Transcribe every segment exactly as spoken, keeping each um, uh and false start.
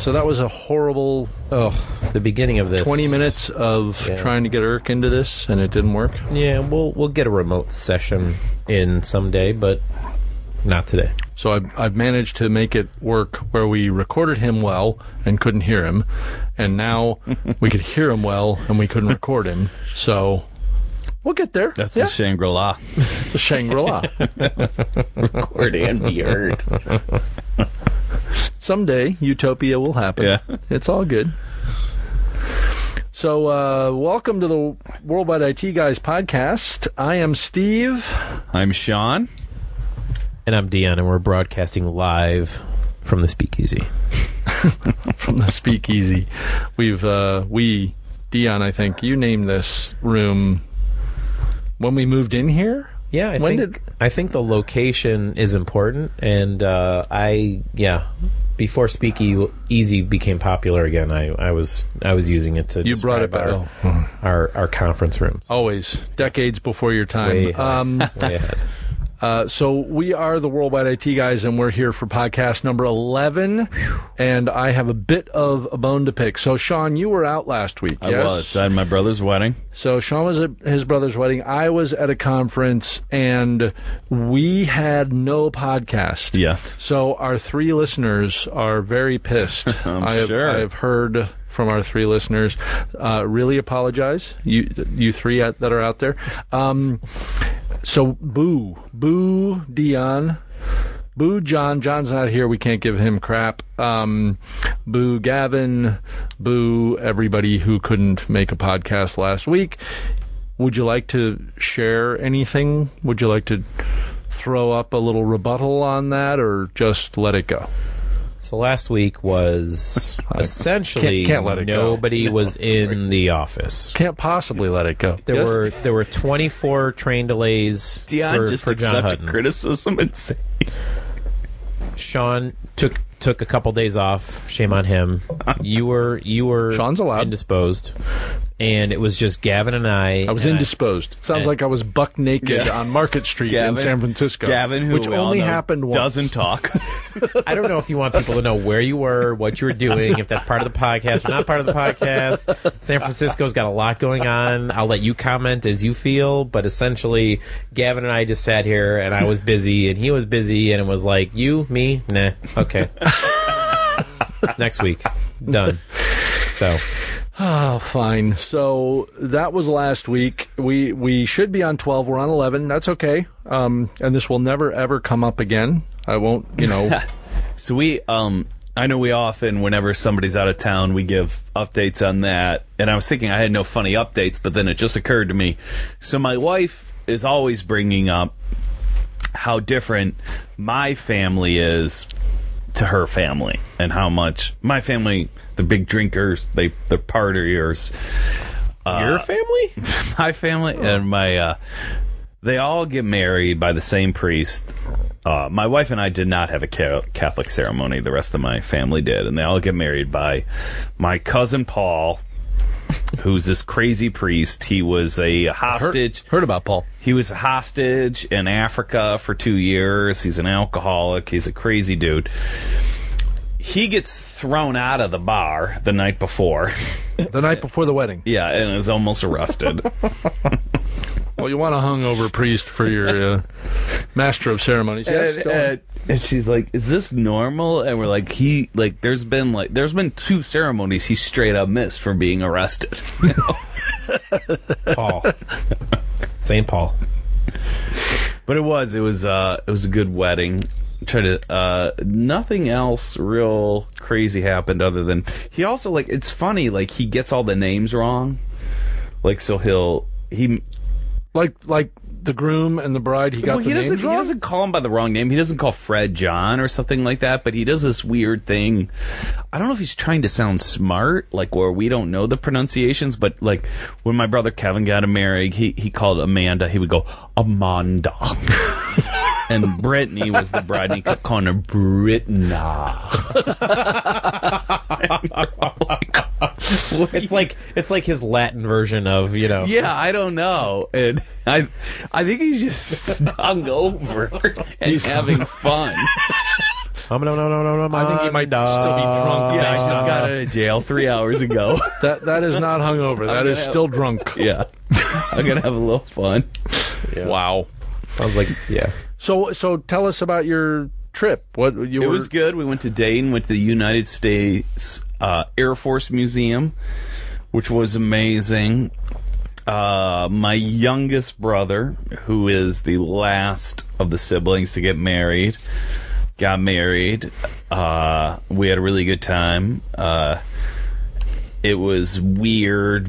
So that was a horrible Oh, the beginning of this. twenty minutes of Yeah. trying to get Irk into this, and it didn't work. Yeah, we'll we'll get a remote session in someday, but not today. So I've, I've managed to make it work where we recorded him well and couldn't hear him, and now we could hear him well and we couldn't record him. So we'll get there. That's yeah. the Shangri-La. The Shangri-La. Record and be heard. Someday, utopia will happen. Yeah. It's all good. So, uh, welcome to the Worldwide I T Guys podcast. I am Steve. I'm Sean. And I'm Dion, and we're broadcasting live from the Speakeasy. From the Speakeasy. We've, uh, we, Dion, I think, you named this room when we moved in here? Yeah, I when think did... I think the location is important, and uh, I yeah. Before Speakeasy became popular again, I, I was I was using it to you brought it describe back. our, Oh. our our conference rooms. Always decades before your time. Way ahead. Um, Way ahead. Uh, so we are the Worldwide I T Guys, and we're here for podcast number eleven, and I have a bit of a bone to pick. So, Sean, you were out last week, I yes? was at my brother's wedding. So Sean was at his brother's wedding. I was at a conference, and we had no podcast. Yes. So our three listeners are very pissed. I'm I have, sure. I have heard from our three listeners. Uh, really apologize, you you three out, that are out there. Um, so boo, boo Dion, boo John. John's not here. We can't give him crap. Um, boo Gavin, boo everybody who couldn't make a podcast last week. Would you like to share anything? Would you like to throw up a little rebuttal on that, or just let it go? So last week was essentially Can't- can't let it go. nobody was in the office. Can't possibly let it go. There Yes? were there were twenty-four train delays Dion for, just for John accepted Hutton. criticism and say, Sean took took a couple days off. Shame on him. You were you were Sean's allowed. indisposed, and it was just Gavin and I. I was and indisposed. It sounds and- like I was buck naked Yeah. on Market Street in Gavin- San Francisco. Gavin, who which we all only know happened once. doesn't talk. I don't know if you want people to know where you were, what you were doing, if that's part of the podcast or not part of the podcast. San Francisco's got a lot going on. I'll let you comment as you feel, but essentially, Gavin and I just sat here, and I was busy, and he was busy, and it was like, you, me, nah, okay. Next week. Done. So... Oh, fine. So that was last week. We we should be on twelve. We're on eleven. That's okay. Um, and this will never ever come up again. I won't. You know. So we, um, I know we often, whenever somebody's out of town, we give updates on that. And I was thinking I had no funny updates, but then it just occurred to me. So my wife is always bringing up how different my family is to her family, and how much my family, the big drinkers, they they're partiers. Uh, Your family? my family and my uh, they all get married by the same priest. Uh, my wife and I did not have a Catholic ceremony. The rest of my family did, and they all get married by my cousin Paul, who's this crazy priest. He was a hostage. Heard, heard about Paul. He was a hostage in Africa for two years. He's an alcoholic. He's a crazy dude. He gets thrown out of the bar the night before. The night before the wedding. Yeah, and is almost arrested. Well, you want a hungover priest for your uh, master of ceremonies. Yes. and, go on. and, and she's like, "Is this normal?" And we're like, "He like, there's been like, there's been two ceremonies he straight up missed from being arrested." You know? Paul. Saint Paul. But it was, it was, uh, it was a good wedding. Try to, uh, nothing else real crazy happened other than he also like, it's funny, like he gets all the names wrong. Like, so he'll, he, like like the groom and the bride. He got well, the he doesn't, names he wrong? doesn't call him by the wrong name. He doesn't call Fred John or something like that, but he does this weird thing. I don't know if he's trying to sound smart, like, where we don't know the pronunciations, but like when my brother Kevin got married, he, he called Amanda, he would go, Amanda. And Brittany was the bride, and he kept calling her Brittna. It's like it's like his Latin version of, you know. Yeah, I don't know. And I I think he's just hungover and He's having fun. Um, no, no, no, no, no, I think he might still be drunk. Yeah, thanks to just got out of jail three hours ago. That that is not hungover. That is have- still drunk. Yeah. I'm going to have a little fun. Yeah. Wow. Sounds like, yeah. So so tell us about your trip. What you It were was good. We went to Dayton, went to the United States uh, Air Force Museum, which was amazing. Uh, my youngest brother, who is the last of the siblings to get married, got married. Uh, we had a really good time. Uh, it was weird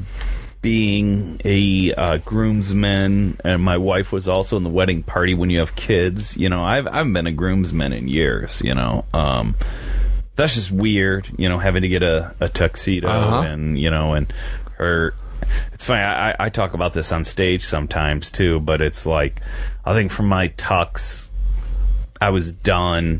being a uh, groomsman, and my wife was also in the wedding party when you have kids. You know, I've I've been a groomsman in years, you know. Um, that's just weird, you know, having to get a, a tuxedo Uh-huh. and, you know, and her. It's funny, I, I talk about this on stage sometimes, too, but it's like, I think for my tux, I was done.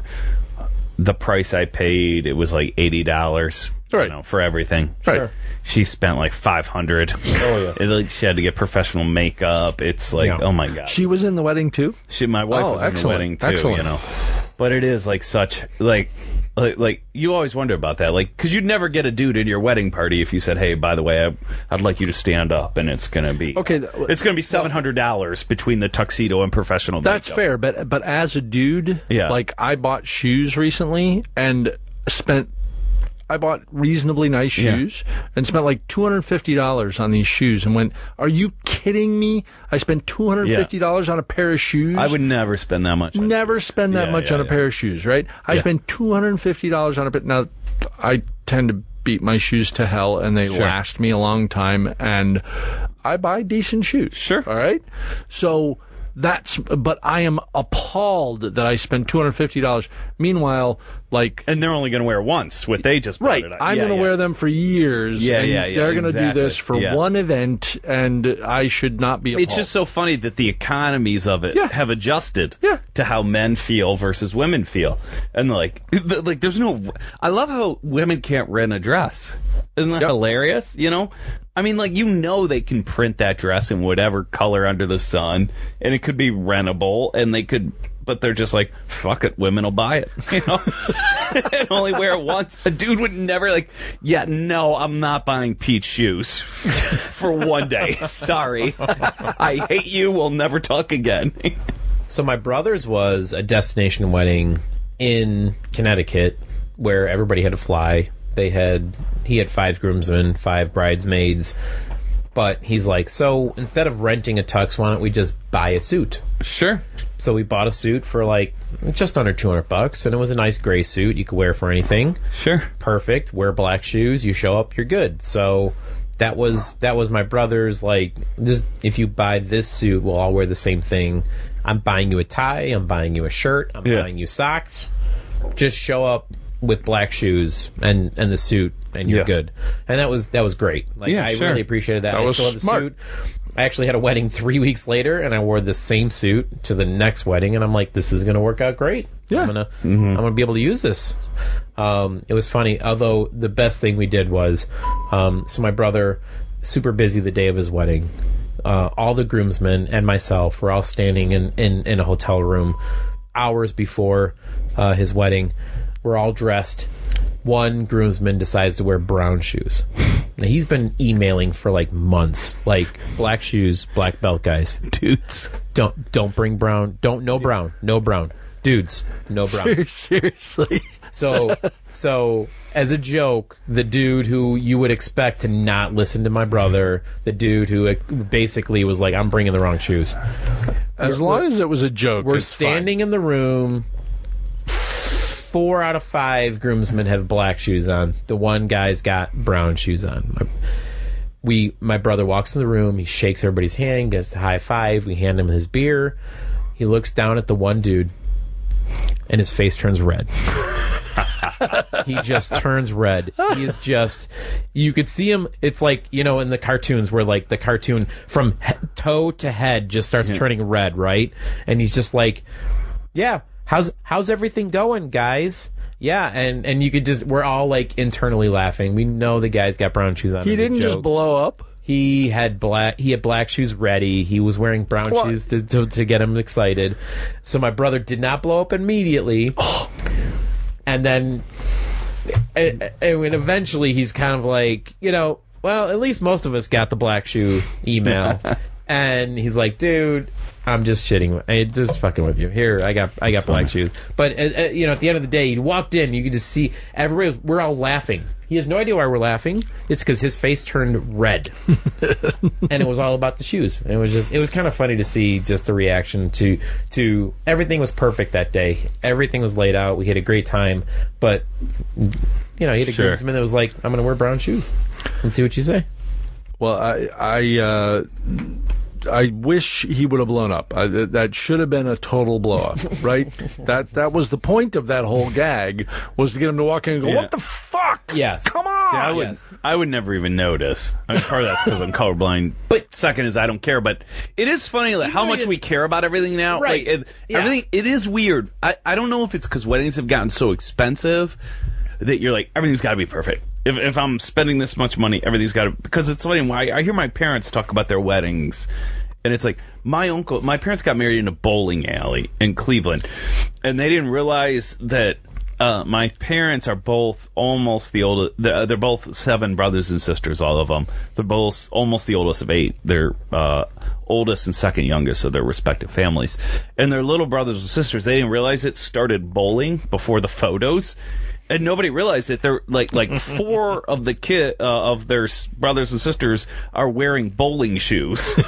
The price I paid, it was like eighty dollars, Right. you know, for everything. Right. Sure. She spent like five hundred dollars. Oh, yeah. It, like, she had to get professional makeup. It's like, Yeah. oh, my God. She was in the wedding too? She, my wife Oh, was in the excellent. wedding, too, Excellent. you know. But it is like such, like, like, like you always wonder about that. Like, because you'd never get a dude in your wedding party if you said, hey, by the way, I, I'd like you to stand up, and it's going to be, Okay, it's going to be seven hundred dollars between the tuxedo and professional That's makeup. fair, but but as a dude, Yeah. like I bought shoes recently and spent I bought reasonably nice Yeah. shoes and spent like two hundred fifty dollars on these shoes and went, are you kidding me? I spent two hundred fifty dollars on a pair of shoes. I would never spend that much on never shoes. spend that Yeah, much yeah, on a yeah. pair of shoes, right? I Yeah. spent two hundred fifty dollars on a pair. Now, I tend to beat my shoes to hell, and they Sure. last me a long time, and I buy decent shoes. Sure. All right? So that's, but I am appalled that I spent two hundred fifty dollars. Meanwhile, like, And they're only going to wear it once, what they just brought right, it up. I'm Yeah, going to yeah. wear them for years, Yeah, and yeah, yeah, they're going to do exactly. this for Yeah. one event, and I should not be appalled. It's just so funny that the economies of it Yeah. have adjusted Yeah. to how men feel versus women feel. And like, th- like there's no. I love how women can't rent a dress. Isn't that Yep. hilarious? You know, I mean, like you know they can print that dress in whatever color under the sun, and it could be rentable, and they could. But they're just like, fuck it, women will buy it, you know, and only wear it once. A dude would never like, yeah, no, I'm not buying Pete's shoes for one day. Sorry, I hate you. We'll never talk again. So my brother's was a destination wedding in Connecticut where everybody had to fly. They had he had five groomsmen, five bridesmaids. But he's like, so instead of renting a tux, why don't we just buy a suit? Sure. So we bought a suit for like just under two hundred bucks, and it was a nice gray suit you could wear for anything. Sure. Perfect. Wear black shoes. You show up, you're good. So that was that was my brother's like, just if you buy this suit, we'll all wear the same thing. I'm buying you a tie. I'm buying you a shirt. I'm Yeah. buying you socks. Just show up with black shoes and and the suit, and you're Yeah. good. And that was that was great. Like Yeah, I sure. really appreciated that. That I was still have the smart. suit. I actually had a wedding three weeks later, and I wore the same suit to the next wedding, and I'm like, this is going to work out great. Yeah. I'm gonna I'm gonna be able to use this. Um, it was funny, although the best thing we did was, um, so my brother, super busy the day of his wedding. Uh, all the groomsmen and myself were all standing in, in, in a hotel room hours before uh, his wedding. We're all dressed. One groomsman decides to wear brown shoes. Now, he's been emailing for like months, like black shoes, black belt guys. Dudes. Don't don't bring brown. Don't no brown, no brown. Dudes, no brown. Seriously. So so as a joke, the dude who you would expect to not listen to my brother, the dude who basically was like, I'm bringing the wrong shoes. As long as it was a joke, We're it's standing in the room. Four out of five groomsmen have black shoes on. The one guy's got brown shoes on. My, we, my brother walks in the room. He shakes everybody's hand, gets a high five. We hand him his beer. He looks down at the one dude, and his face turns red. He just turns red. He is just, you could see him. It's like, you know, in the cartoons where like the cartoon from he- toe to head just starts Yeah. turning red, right? And he's just like, yeah, how's how's everything going, guys? Yeah, and and you could just, we're all like internally laughing. We know the guy's got brown shoes on. He as a didn't just joke. blow up. He had black. He had black shoes ready. He was wearing brown What? shoes to, to to get him excited. So my brother did not blow up immediately. And then and, and when eventually he's kind of like, you know, well, at least most of us got the black shoe email. And he's like, dude, I'm just shitting. I'm just fucking with you. Here, I got I got That's black funny. shoes. But, uh, uh, you know, at the end of the day, he walked in, you could just see, everybody was, we're all laughing. He has no idea why we're laughing. It's because his face turned red. And it was all about the shoes. And it was just, it was kind of funny to see just the reaction to, to, everything was perfect that day. Everything was laid out. We had a great time. But, you know, he had a sure. groomsman that was like, I'm going to wear brown shoes. And see what you say. Well, I, I, uh, I wish he would have blown up. I, that should have been a total blow up, right? that that was the point of that whole gag, was to get him to walk in and go, yeah. what the fuck? Yes. Come on! See, I would, yes. I would never even notice. I mean, part of that's because I'm colorblind. But second is I don't care. But it is funny like, how much we care about everything now. Right. Like, it, yeah. Everything. It is weird. I, I don't know if it's because weddings have gotten so expensive that you're like, everything's got to be perfect. If if I'm spending this much money, everything's got to... Because it's funny, I, I hear my parents talk about their weddings, and it's like, my uncle... My parents got married in a bowling alley in Cleveland, and they didn't realize that uh, my parents are both almost the oldest... They're, they're both seven brothers and sisters, all of them. They're both almost the oldest of eight. They're uh, oldest and second youngest of their respective families. And their little brothers and sisters, they didn't realize it started bowling before the photos. And nobody realized it. They're like like four of the kid uh, of their brothers and sisters are wearing bowling shoes in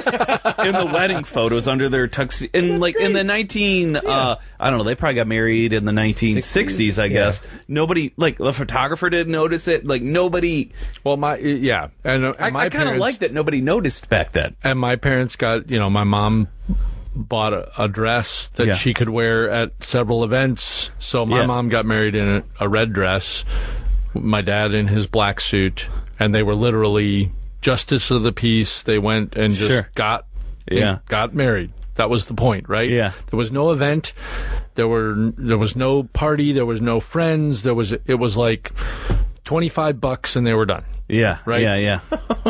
the wedding photos under their tuxedo. And like great. in the nineteen, yeah. uh, I don't know, they probably got married in the nineteen sixties, I guess. Yeah. Nobody, like the photographer didn't notice it. Like nobody. Well, my yeah, and, and I, my I kind of like that nobody noticed back then. And my parents got, you know, my mom bought a, a dress that yeah. she could wear at several events. So my yeah. mom got married in a, a red dress, my dad in his black suit, and they were literally justice of the peace. They went and just sure. got yeah. got married. That was the point, right? Yeah. There was no event. There were there was no party. There was no friends. There was it was like twenty-five bucks and they were done. Yeah. Right. Yeah. Yeah.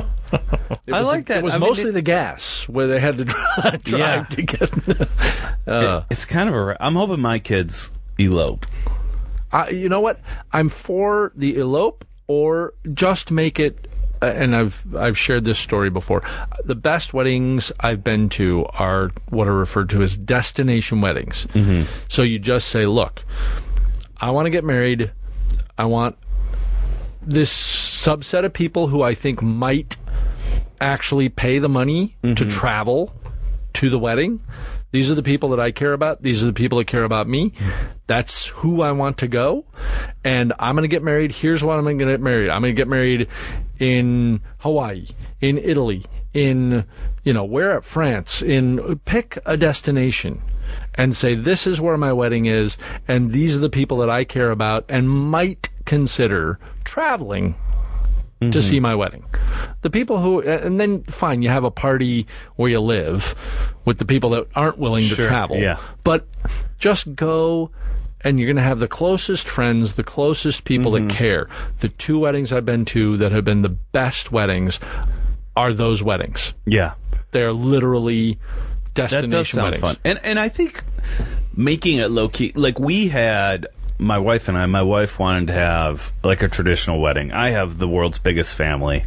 I like the, that. It was I mostly mean, the gas where they had to drive, drive yeah. to get. uh, it, it's kind of a. I'm hoping my kids elope. I, you know what? I'm for the elope or just make it. Uh, and I've I've shared this story before. The best weddings I've been to are what are referred to as destination weddings. Mm-hmm. So you just say, look, I want to get married. I want this subset of people who I think might actually pay the money mm-hmm. to travel to the wedding. These are the people that I care about. These are the people that care about me. That's who I want to go. And I'm going to get married. Here's what I'm going to get married. I'm going to get married in Hawaii, in Italy, in, you know, where at France, in pick a destination and say, this is where my wedding is. And these are the people that I care about and might consider traveling mm-hmm. to see my wedding. The people who, and then fine, you have a party where you live with the people that aren't willing sure, to travel. Yeah. But just go, and you're going to have the closest friends, the closest people mm-hmm. that care. The two weddings I've been to that have been the best weddings are those weddings. Yeah. They're literally destination that does sound weddings. Fun. And and I think making it low key, like we had. My wife and I, my wife wanted to have like a traditional wedding. I have the world's biggest family.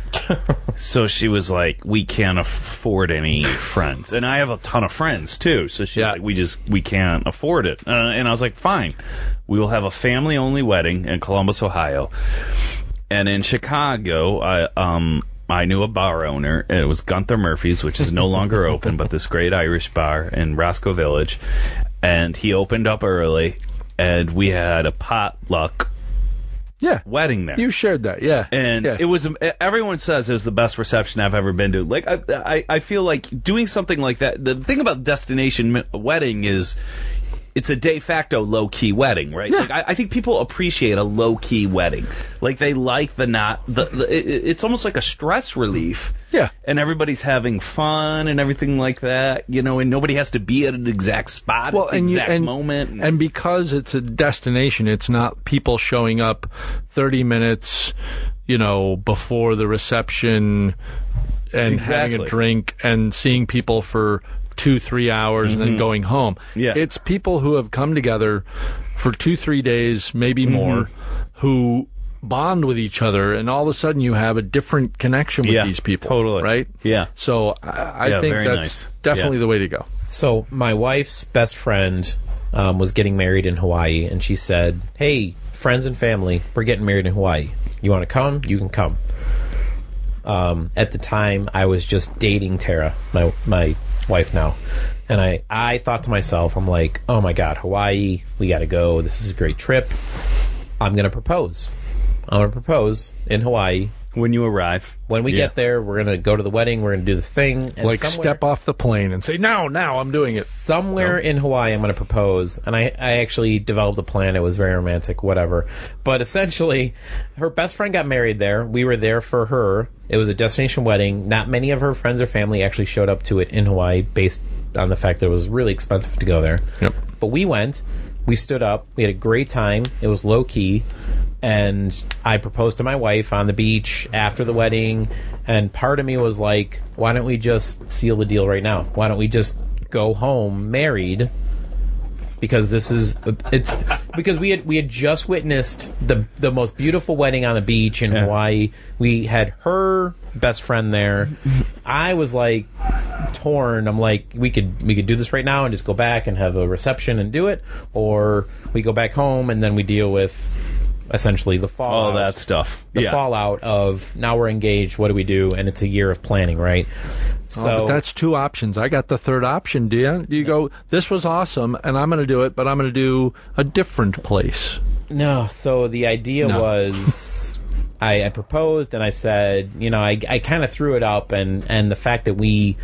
So she was like, we can't afford any friends. And I have a ton of friends too. So she's yeah. like, we just, we can't afford it. Uh, and I was like, fine. We will have a family only wedding in Columbus, Ohio. And in Chicago, I, um, I knew a bar owner, and it was Gunther Murphy's, which is no longer open, but this great Irish bar in Roscoe Village. And he opened up early. And we had a potluck yeah. wedding there. You shared that, yeah. And yeah. it was, everyone says it was the best reception I've ever been to. Like, I, I, I feel like doing something like that, the thing about destination wedding is it's a de facto low-key wedding, right? Yeah. Like, I, I think people appreciate a low-key wedding. Like, they like the not, the, the it, it's almost like a stress relief. Yeah. And everybody's having fun and everything like that, you know, and nobody has to be at an exact spot well, at the and exact you, and, moment. And because it's a destination, it's not people showing up thirty minutes, you know, before the reception and exactly. having a drink and seeing people for two, three hours mm-hmm. and then going home. Yeah. It's people who have come together for two, three days, maybe mm-hmm. more. who bond with each other, and all of a sudden you have a different connection with Yeah, these people. totally. Right? Yeah. So I, I Yeah, think very that's nice. definitely Yeah. the way to go. So my wife's best friend um, was getting married in Hawaii, and she said, "Hey, friends and family, we're getting married in Hawaii. You want to come? You can come." Um, at the time, I was just dating Tara, my my wife now, and I I thought to myself, I'm like, "Oh my God, Hawaii, we got to go. This is a great trip. I'm gonna propose. I'm gonna propose in Hawaii." When you arrive. When we Yeah. get there, we're going to go to the wedding. We're going to do the thing. And Like somewhere- step off the plane and say, "No, now I'm doing it." Somewhere in Hawaii, I'm going to propose. And I, I actually developed a plan. It was very romantic, whatever. But essentially, her best friend got married there. We were there for her. It was a destination wedding. Not many of her friends or family actually showed up to it in Hawaii based on the fact that it was really expensive to go there. Yep. But we went. We stood up. We had a great time. It was low key. And I proposed to my wife on the beach after the wedding. And part of me was like, why don't we just seal the deal right now? Why don't we just go home married? Because this is it's because we had we had just witnessed the the most beautiful wedding on the beach in Yeah. Hawaii. We had her best friend there. I was like torn. I'm like, we could we could do this right now and just go back and have a reception and do it, or we go back home and then we deal with essentially the fallout. All that stuff. The yeah. fallout of now we're engaged. What do we do? And it's a year of planning, right? So Oh, but that's two options. I got the third option, do you? You go, this was awesome, and I'm going to do it, but I'm going to do a different place. No, so the idea No. was I, I proposed and I said, you know, I, I kind of threw it up, and, and the fact that we,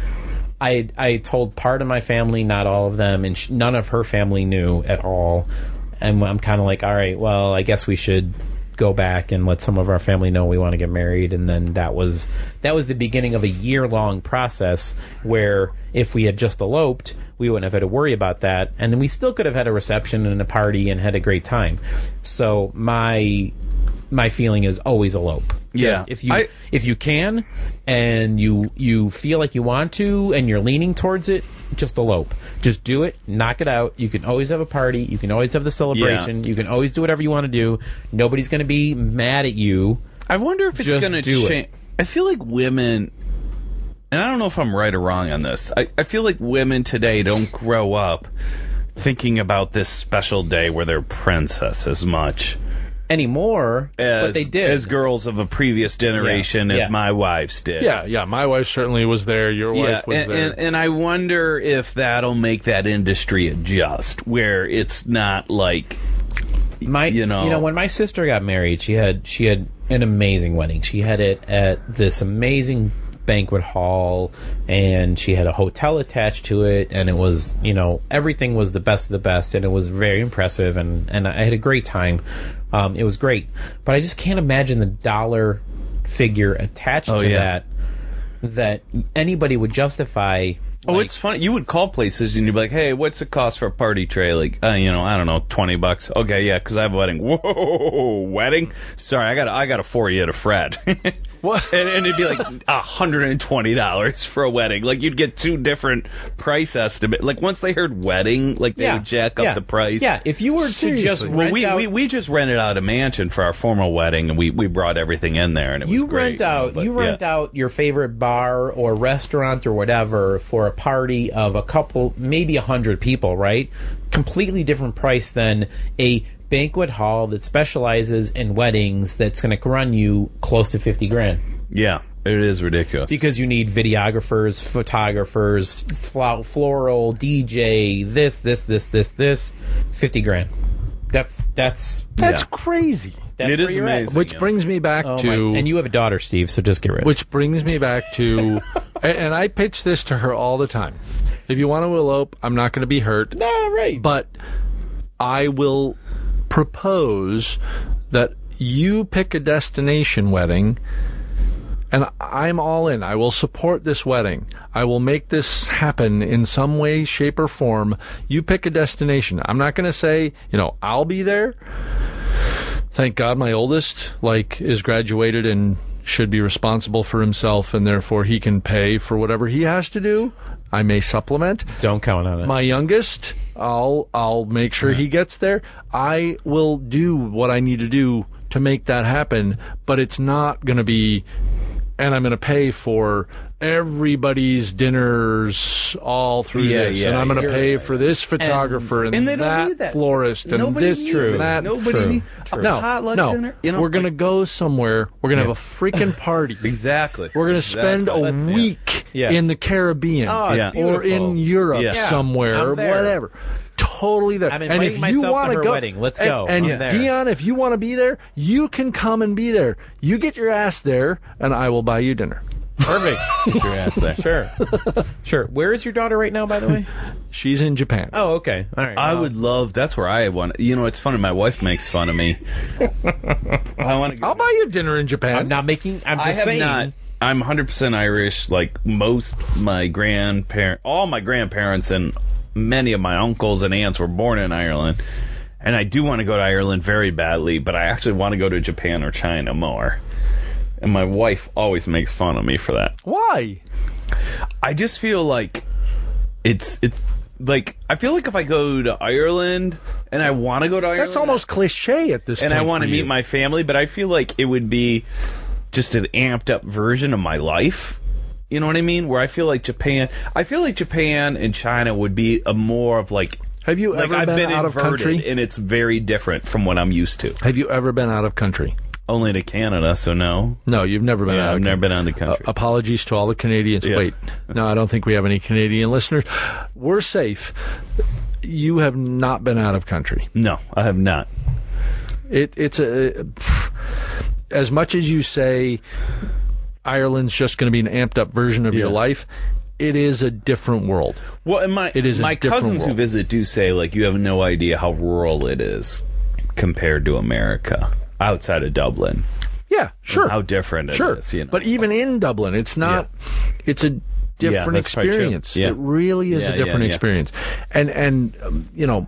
I I told part of my family, not all of them, and sh- none of her family knew at all. And I'm kind of like, all right, well, I guess we should go back and let some of our family know we want to get married. And then that was that was the beginning of a year-long process where if we had just eloped, we wouldn't have had to worry about that. And then we still could have had a reception and a party and had a great time. So my my feeling is always elope. Just Yeah. if you I- if you can and you you feel like you want to and you're leaning towards it, just elope. Just do it, knock it out. You can always have a party. You can always have the celebration. You can always do whatever you want to do. Nobody's going to be mad at you. I wonder if it's Just going to do it. change. I feel like women, and I don't know if I'm right or wrong on this. I, I feel like women today don't grow up thinking about this special day where they're princess as much Anymore, as but they did. as girls of a previous generation Yeah, as yeah. my wives did. Yeah, yeah. My wife certainly was there. Your Yeah, wife was and, there. and, and I wonder if that'll make that industry adjust, where it's not like, my you know- you know when my sister got married, she had she had an amazing wedding. She had it at this amazing banquet hall, and she had a hotel attached to it, and it was, you know, everything was the best of the best, and it was very impressive, and and I had a great time. Um, it was great, but I just can't imagine the dollar figure attached Oh, to yeah. that that anybody would justify. Oh, like, it's funny. You would call places and you'd be like, "Hey, what's the cost for a party tray?" Like, uh, you know, I don't know, twenty bucks. Okay, yeah, 'cause I have a wedding. Whoa, wedding? Sorry, I got I got a four you to Fred. What? And, and it'd be like a hundred and twenty dollars for a wedding. Like you'd get two different price estimates. Like once they heard wedding, like they yeah, would jack up yeah, the price. Yeah, if you were to just Seriously. rent Well, we, out, we we just rented out a mansion for our formal wedding, and we, we brought everything in there, and it was you great. rent out know, you but, rent yeah. out your favorite bar or restaurant or whatever for a party of a couple, maybe a hundred people, right? Completely different price than a banquet hall that specializes in weddings that's going to run you close to fifty grand. Yeah, it is ridiculous. Because you need videographers, photographers, flo- floral, D J, this, this, this, this, this, fifty grand. That's that's That's Yeah. crazy. that's It where is you're at. amazing. Which brings me back Oh to my, and you have a daughter, Steve, so just get rid of it. which brings me back to, and, and I pitch this to her all the time. If you want to elope, I'm not going to be hurt, No, right. but I will propose that you pick a destination wedding, and I'm all in. I will support this wedding. I will make this happen in some way, shape, or form. You pick a destination. I'm not going to say, you know, I'll be there. Thank God my oldest, like, is graduated and should be responsible for himself, and therefore he can pay for whatever he has to do. I may supplement. Don't count on it. My youngest, I'll I'll make sure he gets there. I will do what I need to do to make that happen, but it's not going to be, and I'm going to pay for everybody's dinners all through Yeah, this, yeah, and I'm going to you're pay right. for this photographer and, And they don't that, need that. florist and Nobody this needs and it. that. Nobody True. needs a No, potluck no, dinner. You know, we're going to like- go somewhere. We're going to Yeah. have a freaking party. Exactly. We're going to spend Exactly. a Let's- yeah. week Yeah. in the Caribbean Oh, it's Yeah. or in beautiful. Europe Yeah. somewhere I'm or there. whatever. Totally there. I'm and inviting if you myself to want her go, wedding. Let's and- go. And, I'm there. Dion, if you want to be there, you can come and be there. You get your ass there, and I will buy you dinner. Perfect. Get your ass there. Sure. Sure. Where is your daughter right now, by the way? She's in Japan. Oh, okay. All right. I Well, would love. That's where I want. You know, it's funny. My wife makes fun of me. I want to. I'll buy you dinner in Japan. I'm not making. I'm I just have saying. not. I'm one hundred percent Irish. Like most my grandparent, all my grandparents and many of my uncles and aunts were born in Ireland. And I do want to go to Ireland very badly, but I actually want to go to Japan or China more. And my wife always makes fun of me for that. Why? I just feel like it's it's like I feel like if I go to Ireland and I want to go to Ireland, That's almost cliche at this and point. I want for to meet you. my family, but I feel like it would be just an amped up version of my life. You know what I mean? Where I feel like Japan, I feel like Japan and China would be a more of like, Have you like ever I've been, been out of inverted, country? and it's very different from what I'm used to. Have you ever been out of country? Only to Canada, so no. No, you've never been Yeah, out I've of never country. been out of the country. Uh, apologies to all the Canadians. Yeah. Wait, no, I don't think we have any Canadian listeners. We're safe. You have not been out of country. No, I have not. It, it's a as much as you say Ireland's just going to be an amped up version of Yeah. your life. It is a different world. Well, and my It is a my different cousins who world. visit do say like you have no idea how rural it is compared to America outside of Dublin. Yeah, sure. How different it Sure. is, you know. But even in Dublin, it's not. It's a different that's probably true. experience. Yeah. It really is Yeah, a different yeah, yeah. experience. And and um, you know,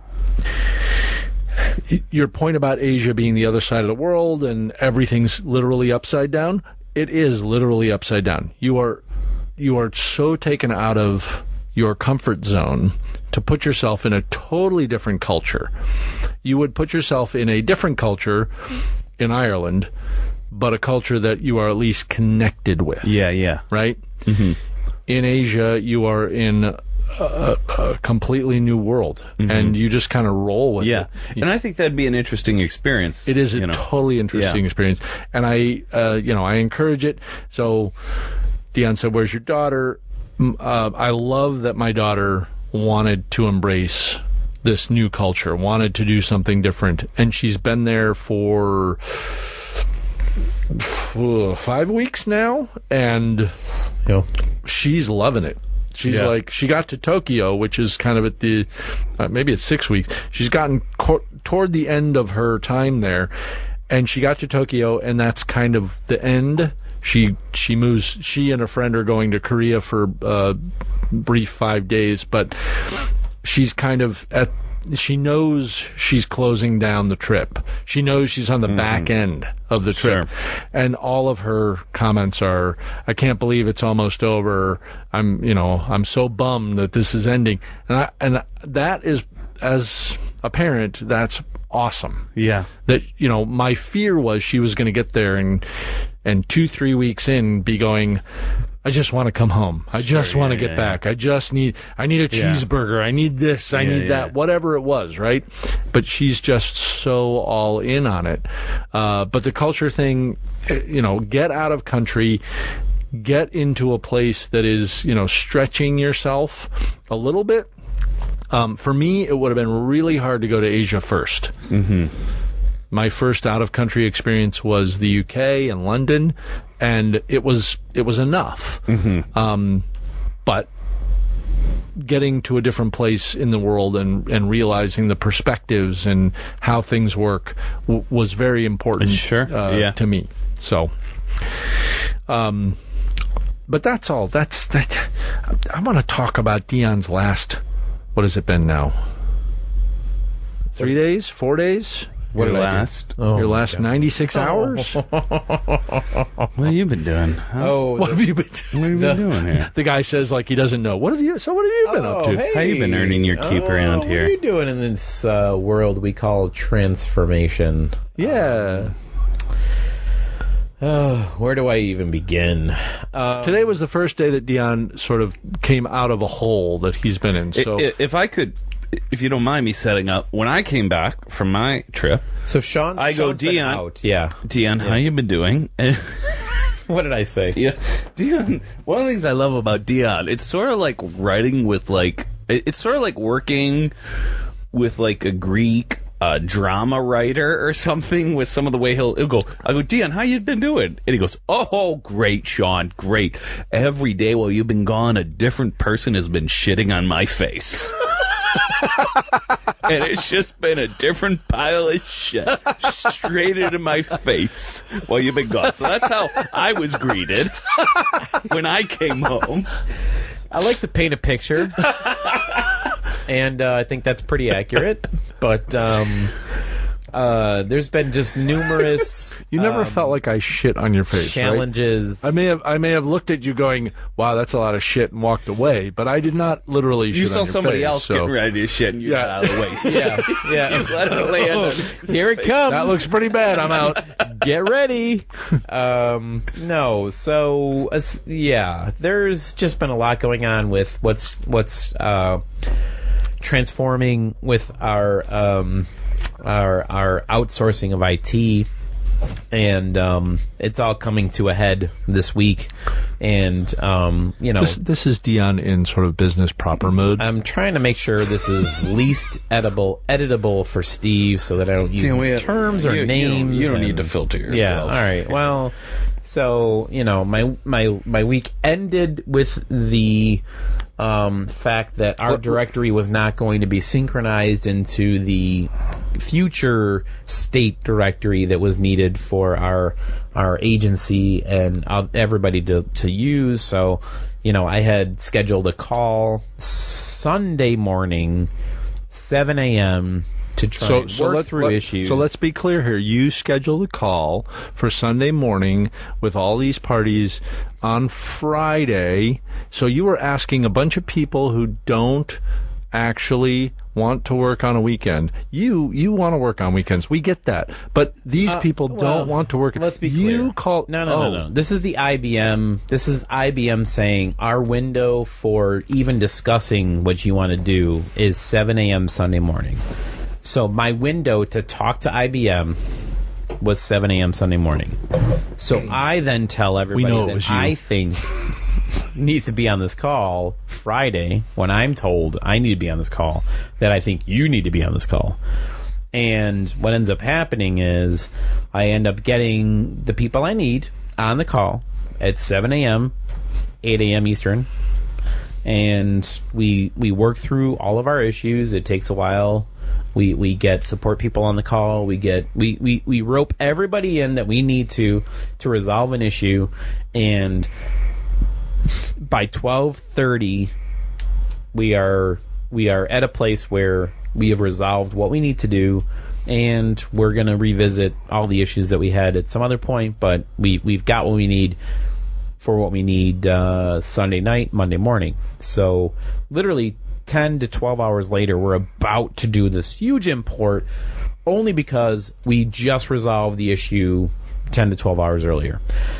your point about Asia being the other side of the world and everything's literally upside down. It is literally upside down. You are you are so taken out of your comfort zone to put yourself in a totally different culture. You would put yourself in a different culture in Ireland, but a culture that you are at least connected with, yeah, yeah. right? Mm-hmm. In Asia, you are in a, a, a completely new world, and you just kind of roll with Yeah, it. and I think that'd be an interesting experience. It is a you know. totally interesting Yeah. experience, and I, uh, you know, I encourage it. So, Dion said, "Where's your daughter?" M- Uh, I love that my daughter wanted to embrace this new culture, wanted to do something different, and she's been there for f- five weeks now, and Yeah. she's loving it. She's Yeah. like, she got to Tokyo, which is kind of at the, uh, maybe it's six weeks. She's gotten co- toward the end of her time there, and she got to Tokyo, and that's kind of the end. She she moves. She and a friend are going to Korea for a brief five days, but she's kind of at. She knows she's closing down the trip. She knows she's on the back end of the trip. Sure. And all of her comments are, I can't believe it's almost over. I'm, you know, I'm so bummed that this is ending. And I, and that is, as a parent, that's awesome. Yeah. That, you know, my fear was she was going to get there and, and two, three weeks in be going, I just want to come home. I just Sure, want to yeah, get yeah, back. I just need, I need a Yeah. cheeseburger. I need this. I Yeah, need yeah. that. Whatever it was, right? But she's just so all in on it. Uh, but the culture thing, eh, you know, get out of country, get into a place that is, you know, stretching yourself a little bit. Um, for me, it would have been really hard to go to Asia first. Mm-hmm. My first out-of-country experience was the U K and London, and it was it was enough. Mm-hmm. Um, but getting to a different place in the world and, and realizing the perspectives and how things work w- was very important Sure. uh, Yeah. to me. So, um, but that's all. That's that. I want to talk about Dion's last. What has it been now? Three days? Four days? What Your last? Oh, Your my last God. ninety-six hours? What have you been doing? Huh? Oh, What have you been What have you the- been doing here? The guy says like he doesn't know. What have you? So what have you been up to? hey. How you been earning your keep Oh, around here? What are you doing in this uh, world we call transformation? Yeah. Uh, where do I even begin? Um, Today was the first day that Dion sort of came out of a hole that he's been in. So I- If I could, if you don't mind me setting up, when I came back from my trip, So Sean, I go, Sean's been Dion. out. Yeah. Dion, how you been doing? What did I say? Yeah, Dion. One of the things I love about Dion, it's sort of like writing with like, it- it's sort of like working with like a Greek uh, drama writer or something. With some of the way he'll, he'll go, I go, Dion, how you been doing? And he goes, oh, great, Sean, great. Every day while you've been gone, a different person has been shitting on my face. And it's just been a different pile of shit straight into my face while you've been gone. So that's how I was greeted when I came home. I like to paint a picture, and uh, I think that's pretty accurate. But um, uh, there's been just numerous. you never um, felt like I shit on your face, challenges. right? I may have I may have looked at you going, wow, that's a lot of shit, and walked away, but I did not literally shit You on saw your somebody face, else so. getting ready to shit, and you Yeah. got out of the waist. Yeah, yeah. You let it land on Here it comes. That looks pretty bad. I'm out. Get ready. Um, no, so uh, s- yeah, there's just been a lot going on with what's what's uh, transforming with our um, our our outsourcing of I T, and um, it's all coming to a head this week. And um, you know, This, this is Dion in sort of business proper mode. I'm trying to make sure this is least edible, editable for Steve, so that I don't use Yeah, we- terms or you- you don't- names. you don't and- need to filter yourself. Yeah, all right. Well, so you know, my my my week ended with the um, fact that our directory was not going to be synchronized into the future state directory that was needed for our our agency and uh, everybody to to use. So, you know, I had scheduled a call Sunday morning, seven a.m. to try So, and so work let's, through let- issues. So let's be clear here. You scheduled a call for Sunday morning with all these parties on Friday. So you were asking a bunch of people who don't actually want to work on a weekend. You you want to work on weekends. We get that. But these Uh, people well, don't want to work. Let's be you clear. call No, no, oh. no, no. This is the I B M. This is I B M saying our window for even discussing what you want to do is seven a.m. Sunday morning. So my window to talk to I B M was seven a.m. Sunday morning. So I then tell everybody know it that was you. I think needs to be on this call Friday when I'm told I need to be on this call, that I think you need to be on this call. And what ends up happening is I end up getting the people I need on the call at seven a.m., eight a.m. Eastern, and we we work through all of our issues. It takes a while. We we get support people on the call. We get we, we, we rope everybody in that we need to to resolve an issue, and by twelve thirty we are we are at a place where we have resolved what we need to do, and we're going to revisit all the issues that we had at some other point, but we, we've got what we need for what we need uh, Sunday night, Monday morning. So literally ten to twelve hours later, we're about to do this huge import only because we just resolved the issue ten to twelve hours earlier.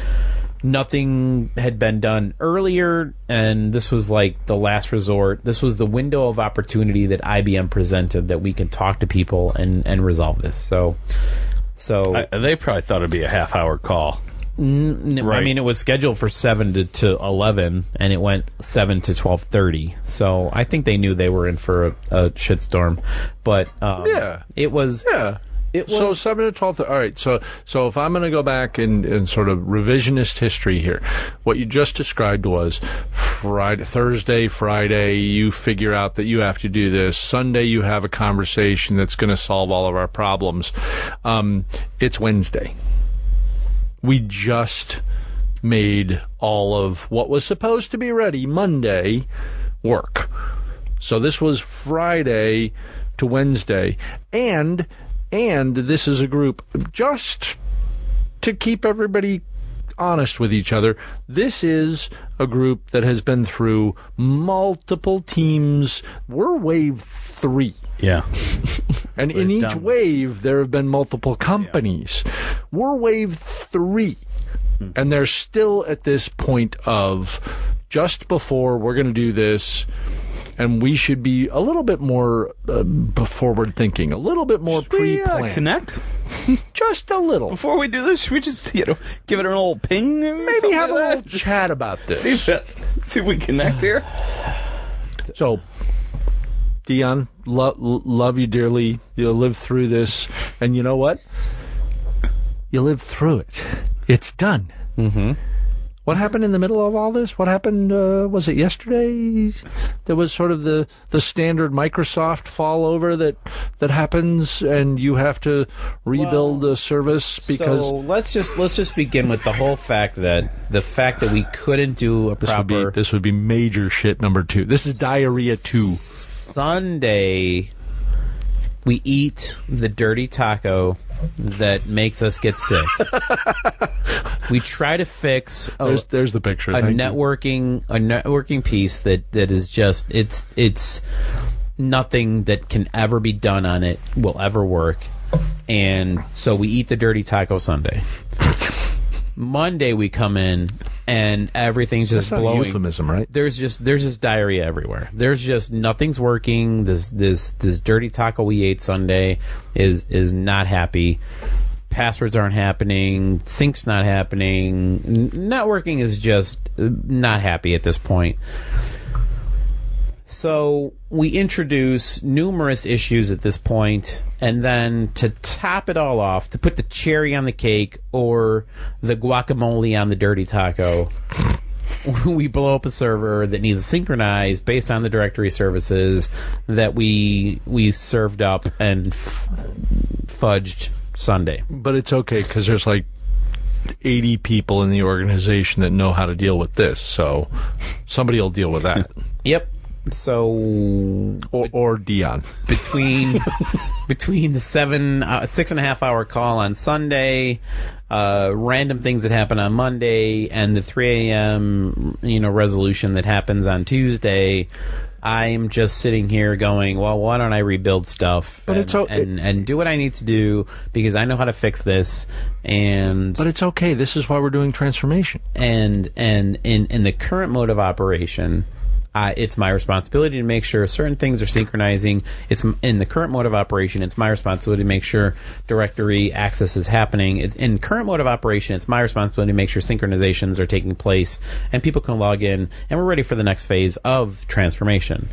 Nothing had been done earlier, and this was like the last resort. This was the window of opportunity that I B M presented that we can talk to people and, and resolve this. So, so I, they probably thought it'd be a half hour call. n- n- I Right. mean, it was scheduled for seven to, to eleven, and it went seven to twelve thirty. So I think they knew they were in for a, a shitstorm. But um, Yeah. it was Yeah. it was So seven to twelve. All right. So so if I'm going to go back and, and sort of revisionist history here, what you just described was Friday, Thursday, Friday. You figure out that you have to do this. Sunday, you have a conversation that's going to solve all of our problems. Um, it's Wednesday. We just made all of what was supposed to be ready Monday work. So this was Friday to Wednesday, and and this is a group, just to keep everybody honest with each other, this is a group that has been through multiple teams. We're wave three. Yeah. And in We're each done. wave, there have been multiple companies. We're wave three, and they're still at this point of just before we're going to do this, and we should be a little bit more uh, forward thinking, a little bit more Should we, uh, pre-planned. connect? Just a little. Before we do this, should we just, you know, give it an old ping? Or Maybe something have a like little that? chat about this. See if, that- see if we connect here. So, Dion, lo- love you dearly. You'll live through this. And you know what? You lived through it. It's done. Mm-hmm. What happened in the middle of all this? What happened, uh, was it yesterday? There was sort of the, the standard Microsoft fall over that, that happens, and you have to rebuild Well, the service because... So let's just let's just begin with the whole fact that the fact that we couldn't do a this proper would be this would be major shit number two. This is diarrhea two. Sunday. We eat the dirty taco that makes us get sick. We try to fix a, There's, there's the picture. a Thank you. networking a networking piece that, that is just it's it's nothing that can ever be done on it will ever work. And so we eat the dirty taco Sunday. Monday we come in and everything's just That's not a blowing. euphemism, right? There's just there's just diarrhea everywhere. There's just nothing's working. This this this dirty taco we ate Sunday is is not happy. Passwords aren't happening. Sync's not happening. N- networking is just uh, not happy at this point. So we introduce numerous issues at this point, and then to top it all off, to put the cherry on the cake or the guacamole on the dirty taco, we blow up a server that needs to synchronize based on the directory services that we we served up and f- fudged Sunday. But it's okay because there's like eighty people in the organization that know how to deal with this, so somebody will deal with that. Yep. So or, or Dion. between between the seven uh, six and a half hour call on Sunday, uh, random things that happen on Monday, and the three a.m. you know resolution that happens on Tuesday, I'm just sitting here going, well, why don't I rebuild stuff But and, it's o- and and do what I need to do because I know how to fix this, and But it's okay. This is why we're doing transformation. and and in in the current mode of operation. Uh, it's my responsibility to make sure certain things are synchronizing. It's m- in the current mode of operation. It's my responsibility to make sure directory access is happening. It's in current mode of operation. It's my responsibility to make sure synchronizations are taking place and people can log in. And we're ready for the next phase of transformation.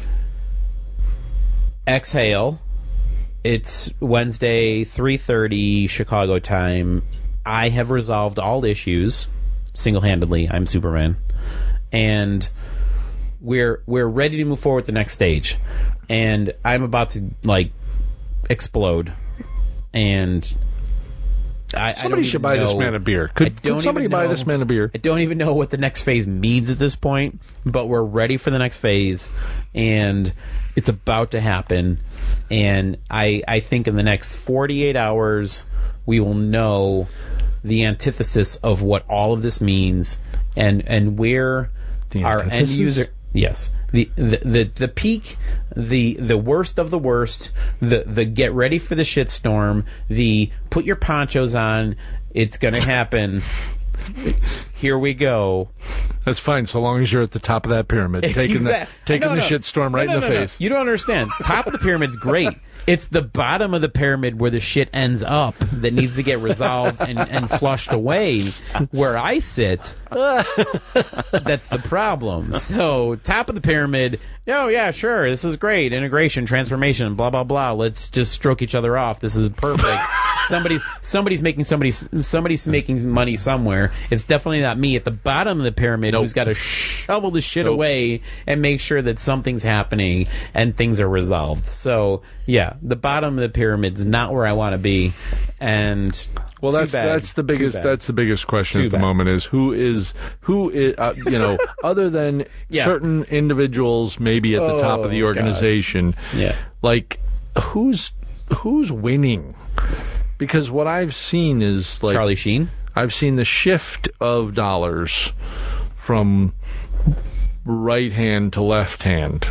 Exhale. It's Wednesday, three thirty Chicago time. I have resolved all issues single-handedly. I'm Superman, and we're we're ready to move forward to the next stage, and I'm about to like explode, and I, I Somebody don't should even buy know, this man a beer. I Could, don't could somebody even buy know- this man a beer? I don't even know what the next phase means at this point, but we're ready for the next phase, and it's about to happen. And I I think in the next forty-eight hours we will know the antithesis of what all of this means, and and where The our end antithesis? user. Yes, the, the the the peak, the the worst of the worst, the the get ready for the shitstorm, the put your ponchos on, it's gonna happen. Here we go. That's fine, so long as you're at the top of that pyramid, taking Exact- the taking No, the no. shitstorm right No, in no, the no, no. face. You don't understand. Top of the pyramid's great. It's the bottom of the pyramid where the shit ends up that needs to get resolved and, and flushed away. Where I sit, that's the problem. So, top of the pyramid, oh yeah, sure, this is great. Integration, transformation, blah, blah, blah. Let's just stroke each other off. This is perfect. Somebody, somebody's making somebody, somebody's making money somewhere. It's definitely not me at the bottom of the pyramid Nope. who's got to shovel the shit Nope. away and make sure that something's happening and things are resolved. So, yeah, the bottom of the pyramid's not where I want to be. And Well, too that's bad. that's the Too biggest bad. that's the biggest question Too at the bad. moment is who is who is uh, you know other than Yeah. certain individuals maybe at the top of the Oh, organization, Yeah. like who's who's winning? Because what I've seen is like Charlie Sheen? I've seen the shift of dollars from right hand to left hand.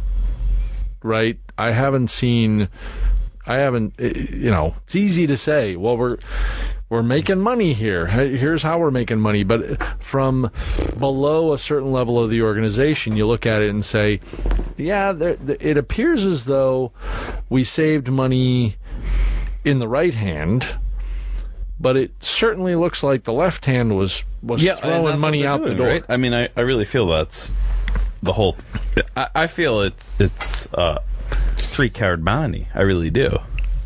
Right? I haven't seen I haven't, you know, it's easy to say, well, we're we're we're making money here. Here's how we're making money. But from below a certain level of the organization, you look at it and say, yeah, there, it appears as though we saved money in the right hand, but it certainly looks like the left hand was, was yeah, throwing money out doing, the door. Right? I mean, I, I really feel that's the whole... I, I feel it's it's uh, three-card money. I really do.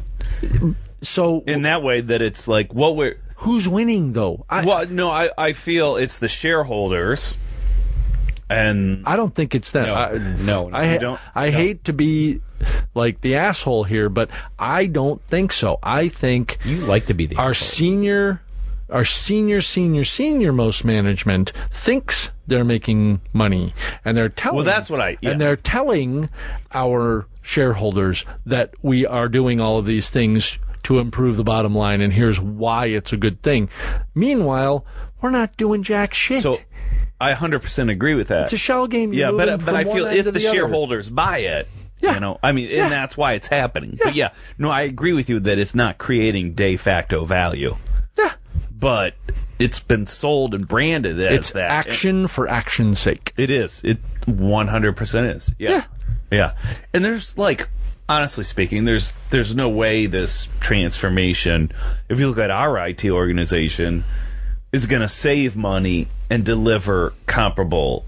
So in that way that it's like, what we're... Who's winning, though? I, well, no, I, I feel it's the shareholders, and... I don't think it's that. No, I, no, I, you don't, I no. hate to be like the asshole here, but I don't think so. I think You like to be the our asshole. senior, our senior, senior, senior most management thinks they're making money, and they're telling. Well, that's what I... Yeah. And they're telling our shareholders that we are doing all of these things to improve the bottom line, and here's why it's a good thing. Meanwhile, we're not doing jack shit. So I one hundred percent agree with that. It's a shell game. You're yeah, moving but but from I one feel end if to the, the other. shareholders buy it, Yeah. you know, I mean, Yeah. and that's why it's happening. Yeah. But yeah, no, I agree with you that it's not creating de facto value. Yeah. But it's been sold and branded as It's that. action for action's sake. It is. It one hundred percent is. Yeah. Yeah. Yeah. And there's like, honestly speaking, there's there's no way this transformation, if you look at our I T organization, is going to save money and deliver comparable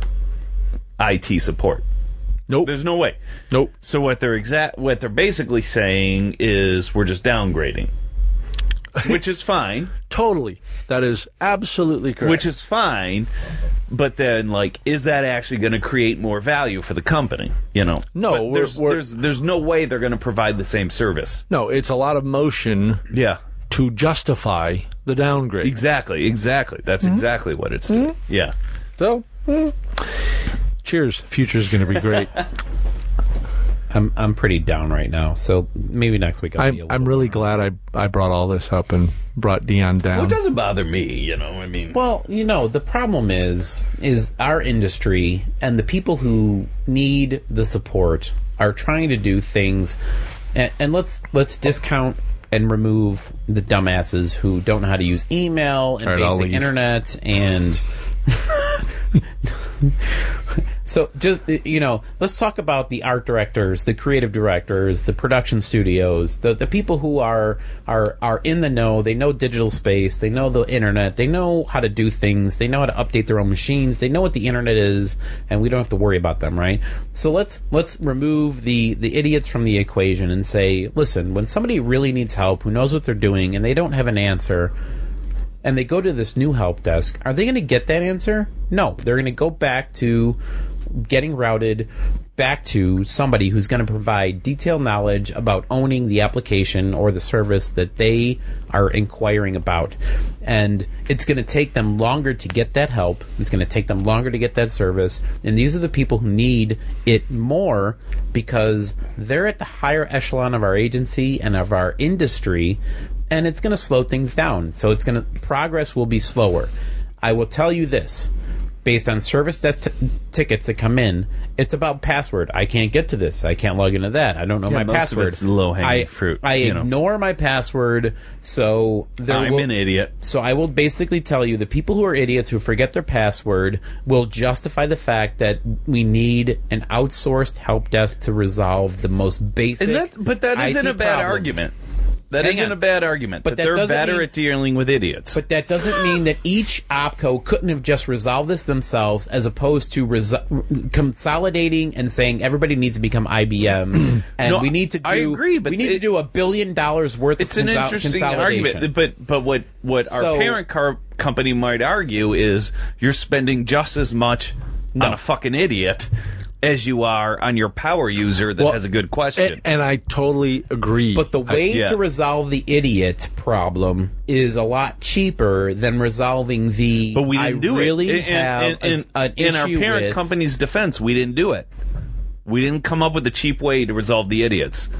I T support. Nope. There's no way. Nope. So what they're exact what they're basically saying is we're just downgrading. Which is fine. Totally. That is absolutely correct. Which is fine, but then, like, is that actually going to create more value for the company? You know, No, But we're- there's we're- there's there's no way they're going to provide the same service. No, it's a lot of motion Yeah, to justify the downgrade. exactly, exactly. That's exactly what it's doing. Yeah. So, mm, cheers. Future's going to be great. I'm I'm pretty down right now, so maybe next week I'll be a I'm, little I'm really more. glad I I brought all this up and brought Dion down. Well, it doesn't bother me. You know, I mean, Well, you know, the problem is is our industry and the people who need the support are trying to do things, and, and let's let's discount and remove the dumbasses who don't know how to use email and All right, I'll basic leave. internet and. So just, you know, let's talk about the art directors, the creative directors, the production studios, the the people who are are are in the know. They know digital space, they know the internet, they know how to do things, they know how to update their own machines, they know what the internet is, and we don't have to worry about them, right? So let's let's remove the the idiots from the equation and say, listen, when somebody really needs help, who knows what they're doing, and they don't have an answer, and they go to this new help desk, are they going to get that answer? No. They're going to go back to getting routed back to somebody who's going to provide detailed knowledge about owning the application or the service that they are inquiring about. And it's going to take them longer to get that help. It's going to take them longer to get that service. And these are the people who need it more because they're at the higher echelon of our agency and of our industry, and it's going to slow things down. So it's going to progress will be slower. I will tell you this. Based on service desk t- tickets that come in, it's about password. I can't get to this. I can't log into that. I don't know Yeah, my most of password. it's low-hanging I, fruit, I you know. ignore my password, so there I'm will, an idiot. So I will basically tell you the people who are idiots who forget their password will justify the fact that we need an outsourced help desk to resolve the most basic. And that's, but that isn't I T a bad problems. argument. That Hang isn't on. a bad argument. But that that they're doesn't better mean- at dealing with idiots. But that doesn't mean that each opco couldn't have just resolved this themselves, as opposed to resol- consolidating and saying everybody needs to become I B M, and No, we need to do. I agree, but we need it- to do a billion dollars worth It's of an consol- interesting consolidation. argument, but but what what our So- parent car company might argue is you're spending just as much No. on a fucking idiot as you are on your power user that Well, has a good question. And, and I totally agree. But the way I- yeah. to resolve the idiot problem is a lot cheaper than resolving the. but we didn't I do really it. In- have in, in, a, an in our issue parent with, company's defense, we didn't do it. We didn't come up with a cheap way to resolve the idiots.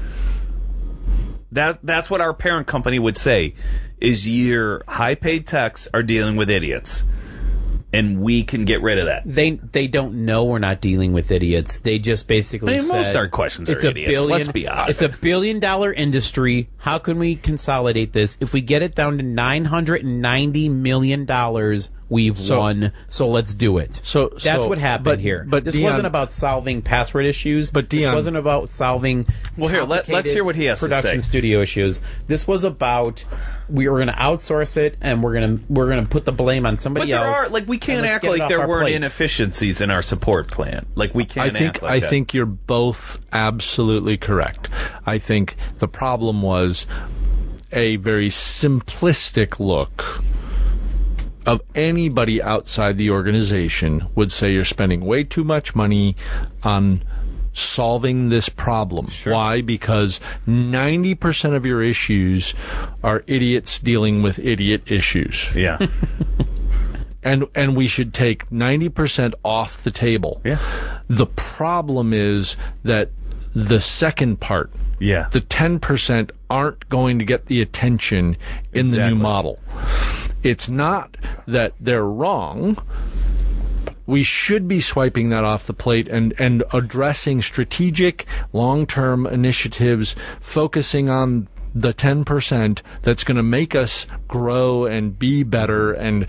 That that's what our parent company would say: is your high-paid techs are dealing with idiots. and we can get rid of that. They they don't know we're not dealing with idiots. They just basically I mean, said, most our questions are it's a idiots. billion, Let's be honest. It's a billion dollar industry. How can we consolidate this? If we get it down to nine hundred ninety million dollars, we've So- won. So let's do it. So That's so- what happened but, here. But this Dion, wasn't about solving password issues. But this Dion- wasn't about solving Well, here, let- let's complicated hear what he has to production say. studio issues. This was about we were going to outsource it, and we're going to we're going to put the blame on But somebody there else. are like we and can't let's act get it like off there our weren't plates. inefficiencies in our support plan. Like we I can't think act like I that. think you're both absolutely correct. I think the problem was a very simplistic look of anybody outside the organization would say you're spending way too much money on solving this problem. Sure. Why? Because ninety percent of your issues are idiots dealing with idiot issues. Yeah. And and we should take ninety percent off the table. Yeah. The problem is that the second part, Yeah. the ten percent aren't going to get the attention in the Exactly. new model. It's not that they're wrong. We should be swiping that off the plate and, and addressing strategic long-term initiatives, focusing on the ten percent that's going to make us grow and be better and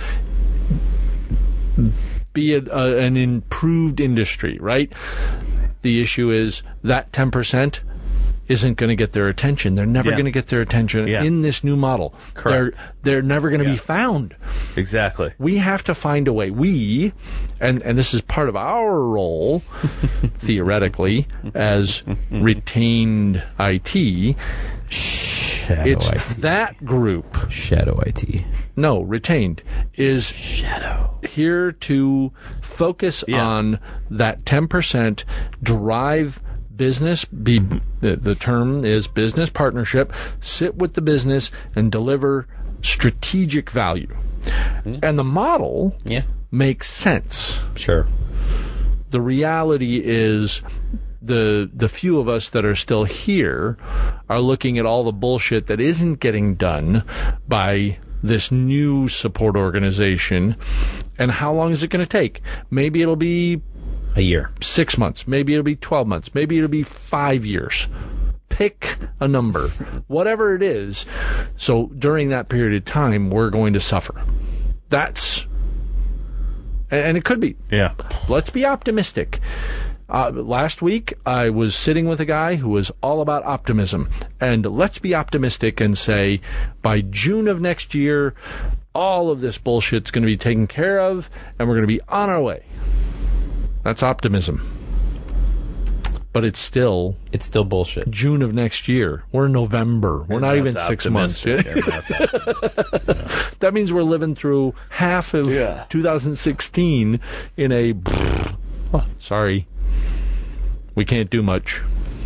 be a, a, an improved industry, right? The issue is that ten percent isn't going to get their attention. They're never Yeah. going to get their attention Yeah. in this new model. Correct. They're, they're never going to Yeah. be found. Exactly. We have to find a way. We, and, and this is part of our role, theoretically, as retained I T, Shadow it's I T. that group, Shadow I T. no, retained, is Shadow. here to focus Yeah. on that ten percent, drive business, be the, the term is business partnership, sit with the business and deliver strategic value. And the model Yeah. makes sense. Sure. The reality is the the few of us that are still here are looking at all the bullshit that isn't getting done by this new support organization, and how long is it going to take? Maybe it'll be A year. six months. Maybe it'll be twelve months. Maybe it'll be five years. Pick a number. Whatever it is. So during that period of time, we're going to suffer. That's... And, and it could be. Yeah. Let's be optimistic. Uh, last week, I was sitting with a guy who was all about optimism. And let's be optimistic and say, by June of next year, all of this bullshit's going to be taken care of, and we're going to be on our way. That's optimism. But it's still It's still bullshit. June of next year. We're in November. We're not even That's six months. optimistic. That's optimistic. That means we're living through half of Yeah. two thousand sixteen in a... Oh, sorry. We can't do much.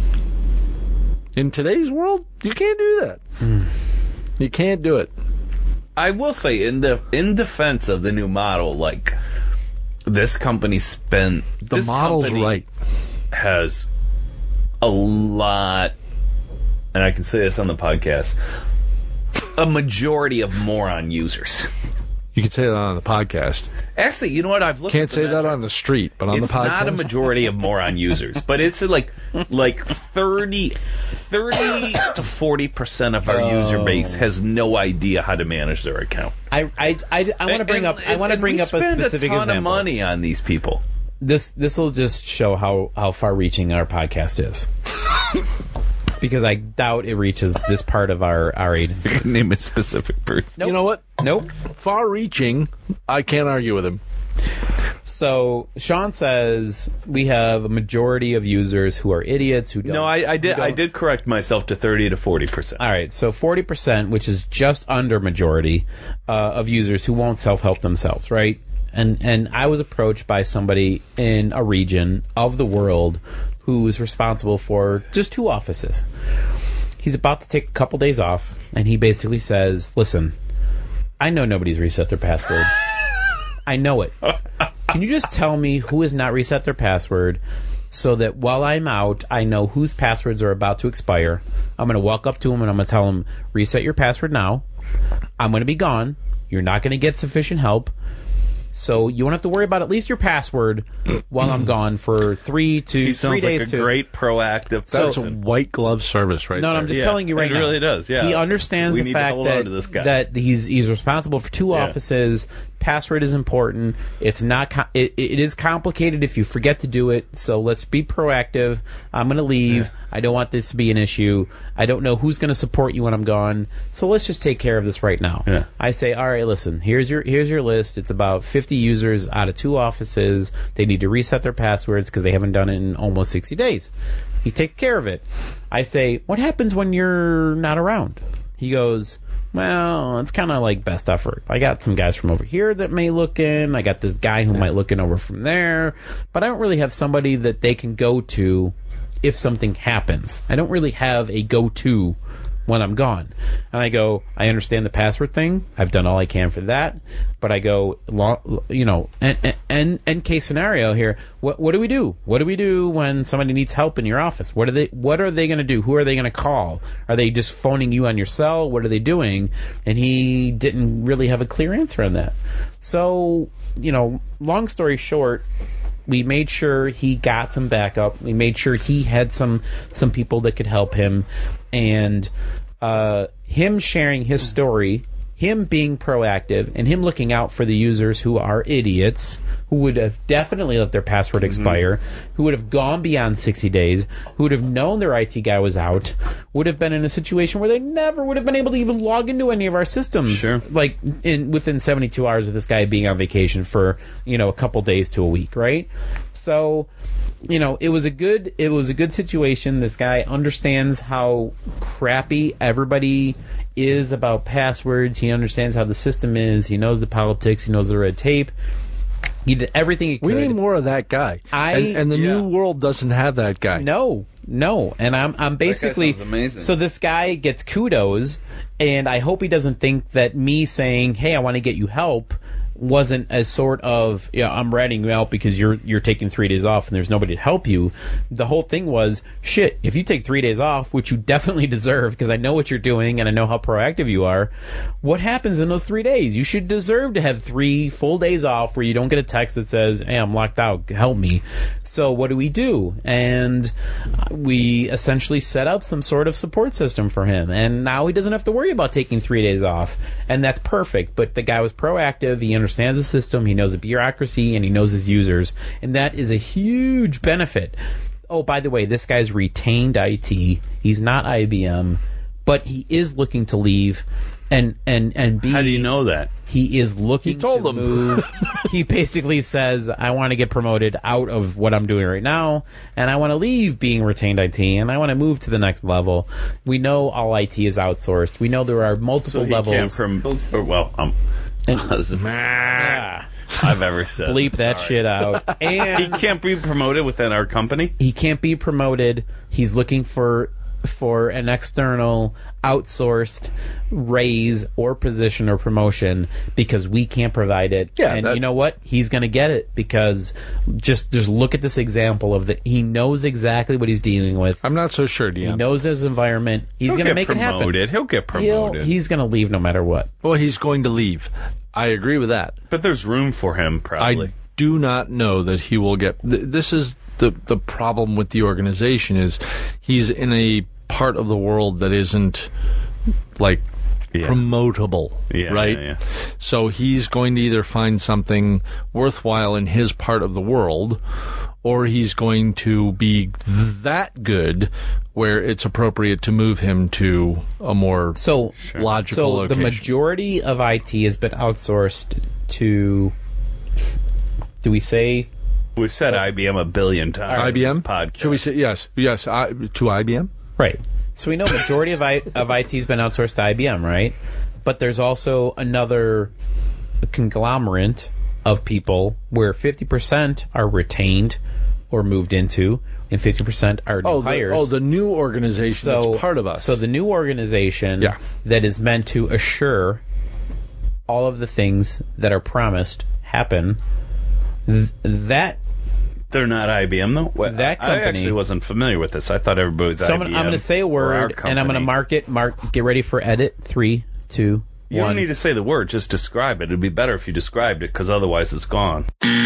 In today's world, you can't do that. You can't do it. I will say, in the in defense of the new model, like this company spent The this model's company right. has a lot, and I can say this on the podcast, a majority of moron users. You can say that on the podcast. Actually, you know what? I've looked. Can't at the say that metrics. on the street, but on It's the podcast. not a majority of moron users, but it's like like thirty, thirty to forty percent of our Oh. user base has no idea how to manage their account. I I I, I want to bring And- up I want to and bring we up a spend specific a ton example. of money on these people. This this will just show how how far reaching our podcast is. Because I doubt it reaches this part of our our agency. Name a specific person. You know what? Nope. Far-reaching, I can't argue with him. So Sean says we have a majority of users who are idiots who don't. No, I, I did. who I don't- did correct myself to thirty to forty percent. All right, so forty percent, which is just under majority uh, of users who won't self-help themselves, right? And and I was approached by somebody in a region of the world who is responsible for just two offices. He's about to take a couple days off, and he basically says, listen, I know nobody's reset their password. I know it. Can you just tell me who has not reset their password so that while I'm out, I know whose passwords are about to expire? I'm going to walk up to him and I'm going to tell him, reset your password now. I'm going to be gone. You're not going to get sufficient help. So you won't have to worry about at least your password while I'm gone for three to He three sounds days. like a to, great proactive So- That's a person. white glove service right No, no, there. I'm just Yeah, telling you right it now. really does, yeah. He understands We the need to fact hold on that to this guy. that he's he's responsible for two Yeah. offices. Password is important. It's not com- it, it is complicated if you forget to do it. So let's be proactive. I'm going to leave. I don't want this to be an issue. I don't know who's going to support you when I'm gone. So let's just take care of this right now. Yeah. I say, all right, listen. Here's your here's your list. It's about fifty users out of two offices. They need to reset their passwords because they haven't done it in almost sixty days. He takes care of it. I say, what happens when you're not around? He goes, well, it's kind of like best effort. I got some guys from over here that may look in. I got this guy who might look in over from there. But I don't really have somebody that they can go to if something happens. I don't really have a go-to when I'm gone. And I go, I understand the password thing. I've done all I can for that. But I go, lo- you know, and, and, and case scenario here, what, what do we do? What do we do when somebody needs help in your office? What are they, what are they going to do? Who are they going to call? Are they just phoning you on your cell? What are they doing? And he didn't really have a clear answer on that. So, you know, long story short, we made sure he got some backup. We made sure he had some some people that could help him, and uh, him sharing his story, him being proactive, and him looking out for the users who are idiots, who would have definitely let their password expire, who would have gone beyond sixty days, who would have known their I T guy was out, would have been in a situation where they never would have been able to even log into any of our systems. Sure. Like in within seventy-two hours of this guy being on vacation for, you know, a couple days to a week, right? So, you know, it was a good it was a good situation. This guy understands how crappy everybody is about passwords. He understands how the system is. He knows the politics. He knows the red tape. He did everything he could. We need more of that guy. I- and, and the Yeah. new world doesn't have that guy. No, no, and I'm I'm basically sounds amazing. so this guy gets kudos, and I hope he doesn't think that me saying, "Hey, I want to get you help," wasn't as sort of, yeah, I'm ratting you out because you're you're taking three days off and there's nobody to help you. The whole thing was, shit, if you take three days off, which you definitely deserve because I know what you're doing and I know how proactive you are, what happens in those three days? You should deserve to have three full days off where you don't get a text that says, hey, I'm locked out, help me. So what do we do? And we essentially set up some sort of support system for him, and now he doesn't have to worry about taking three days off, and that's perfect. But the guy was proactive. He understands the system, he knows the bureaucracy, and he knows his users, and that is a huge benefit. Oh, by the way, this guy's retained I T. He's not I B M, but he is looking to leave. And and and B, How do you know that? he is looking He told to him. move. He basically says, I want to get promoted out of what I'm doing right now, and I want to leave being retained I T, and I want to move to the next level. We know all I T is outsourced. We know there are multiple So he levels. can't from or, well, um, this is the first Ah, I've ever said. bleep that Sorry. shit out. He And can't be promoted within our company. he can't be promoted. He's looking for for an external outsourced raise or position or promotion because we can't provide it. Yeah, and that- you know what? He's going to get it because just just look at this example of that. He knows exactly what he's dealing with. I'm not so sure, He Dion. knows his environment. He's He'll going to get make it happen. promoted. He'll get He'll, promoted. he's going to leave no matter what. Well, he's going to leave. I agree with that. but there's room for him, probably. I do not know that he will get. Th- this is the the problem with the organization is he's in a part of the world that isn't like Yeah. promotable, Yeah, right? yeah, yeah. So he's going to either find something worthwhile in his part of the world, or he's going to be that good where it's appropriate to move him to a more So logical So location. the majority of I T has been outsourced to. Do we say? We've said I B M a billion times. I B on M? this podcast. Should we say yes? Yes, I, to I B M. Right. So we know majority of I, of I T has been outsourced to I B M, right? But there's also another conglomerate of people where fifty percent are retained or moved into, and fifty percent are new Oh, the, hires. oh, the new organization so, that's part of us. So the new organization Yeah. that is meant to assure all of the things that are promised happen, th- that They're not I B M though. Well, That I company- actually wasn't familiar with this. I thought everybody was So I'm I B M. gonna, I'm going to say a or our word, and I'm going to company. mark it. Mark. Get ready for edit. Three, two, You One. don't need to say the word, just describe it. It'd be better if you described it, because otherwise it's gone.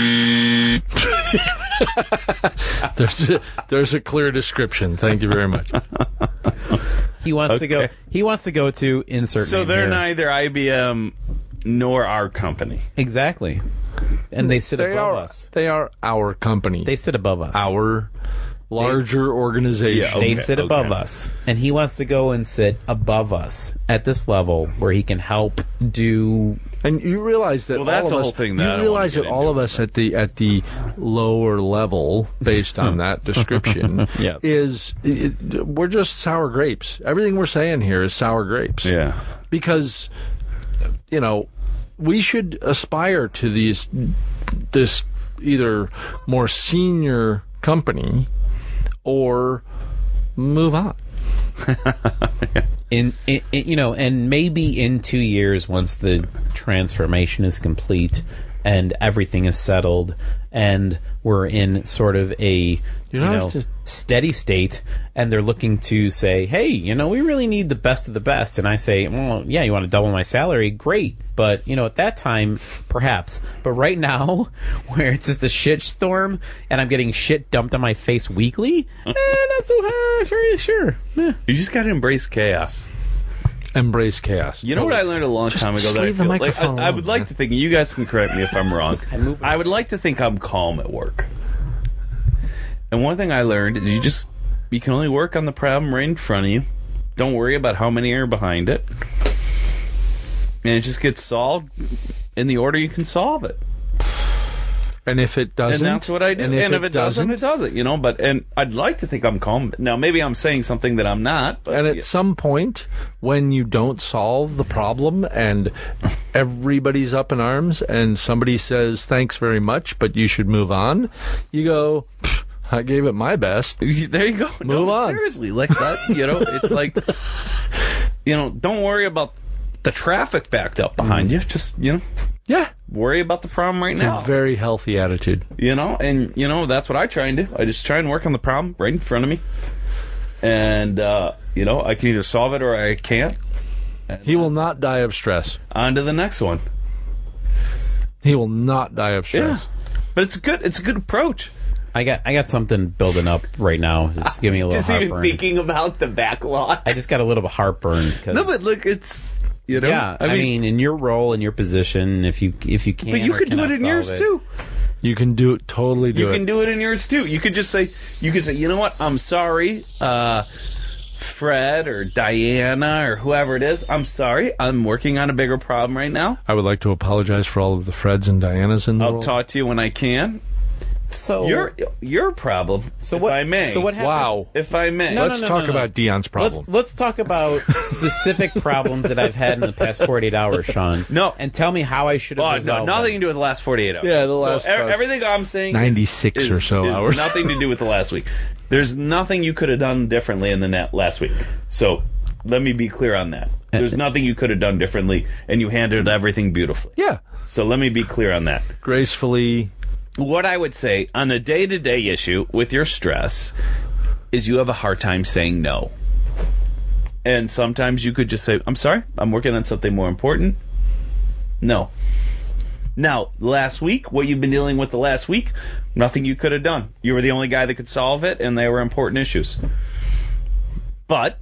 there's a, there's a clear description. Thank you very much. He wants Okay. to go. He wants to go to insert. So name they're here. neither I B M nor our company. Exactly. And they sit They above are us. they are our company. They sit above us. our larger organization. Yeah, They Okay, sit okay. above us. And he wants to go and sit above us at this level where he can help do. And you realize that Well, that's all a of whole us, thing that I you don't realize wanna that get all of into. us at the at the lower level, based on that description, Yeah. is it, we're just sour grapes. Everything we're saying here is sour grapes. Yeah. Because, you know, we should aspire to these this either more senior company or move on. In, in, in you know, and maybe in two years, once the transformation is complete and everything is settled, and we're in sort of a you, don't know have to- steady state, and they're looking to say, hey, you know, we really need the best of the best, and I say, well, yeah, you want to double my salary, great, but you know, at that time, perhaps, but right now, where it's just a shit storm, and I'm getting shit dumped on my face weekly, eh, not so hard, sure, sure. Eh. You just got to embrace chaos. Embrace chaos. You know what I learned a long Just- time ago just that I leave the feel like microphone I, I alone, would like man. to think, you guys can correct me if I'm wrong. moving I would like to think I'm calm at work. And one thing I learned is you just you can only work on the problem right in front of you. Don't worry about how many are behind it. And it just gets solved in the order you can solve it. And if it doesn't, And that's what I do. And if, it, doesn't, it doesn't, you know. But and I'd like to think I'm calm. Now maybe I'm saying something that I'm not. But and at yeah. some point, when you don't solve the problem and everybody's up in arms and somebody says, thanks very much, but you should move on, you go, "Pfft, I gave it my best. There you go. Move no, on. Seriously, like that. You know, it's like, you know, don't worry about the traffic backed up behind you. Just, you know, Yeah. worry about the problem right It's now. a very healthy attitude. You know, and, you know, that's what I try and do. I just try and work on the problem right in front of me. And, uh, you know, I can either solve it or I can't. And He will that's- not die of stress. On to the next one. He will not die of Yeah. stress. But it's a good, it's a good approach. I got I got something building up right now. Just give me a little Just heartburn. even thinking about the backlog. I just got a little bit heartburn because No, but look, it's, you know, yeah. I mean, in your role, in your position, if you if you can, but you or could do cannot it in solve yours it- too. You can do it, totally do You it. can do it in yours too. You could just say, you could say, you know what? I'm sorry, uh, Fred or Diana or whoever it is. I'm sorry. I'm working on a bigger problem right now. I would like to apologize for all of the Freds and Dianas in the I'll world. talk to you when I can. So Your your problem, so if what? I may. So what happens? Wow. If I may. No, Let's no, talk no, no. about Dion's problem. Let's let's talk about specific problems that I've had in the past forty-eight hours, Sean. No. and tell me how I should have Oh, no, resolved nothing them. to do with the last forty-eight hours. Yeah, the last- So, e- everything I'm saying is- ninety-six is, or so is hours. nothing to do with the last week. There's nothing you could have done differently in the net last week. So let me be clear on that. There's nothing you could have done differently, and you handled everything beautifully. Yeah. So let me be clear on that. Gracefully. What I would say on a day-to-day issue with your stress is you have a hard time saying no. And sometimes you could just say, I'm sorry, I'm working on something more important. No. Now, last week, what you've been dealing with the last week, nothing you could have done. You were the only guy that could solve it, and they were important issues. But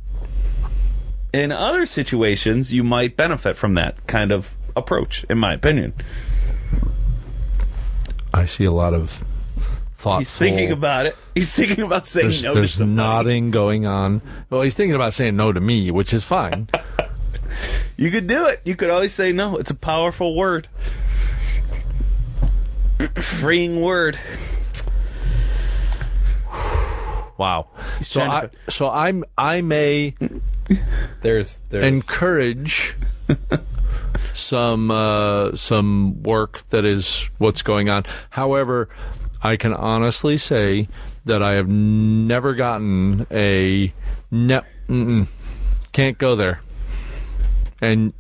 in other situations, you might benefit from that kind of approach, in my opinion. I see a lot of thoughtful. He's thinking about it. He's thinking about saying There's, no there's to somebody. nodding going on. Well, he's thinking about saying no to me, which is fine. You could do it. You could always say no. It's a powerful word. Freeing word. Wow. So trying I, to- so I'm I may There's there's encourage some uh, some work that is what's going on. However, I can honestly say that I have never gotten a no, mm-mm, can't go there. And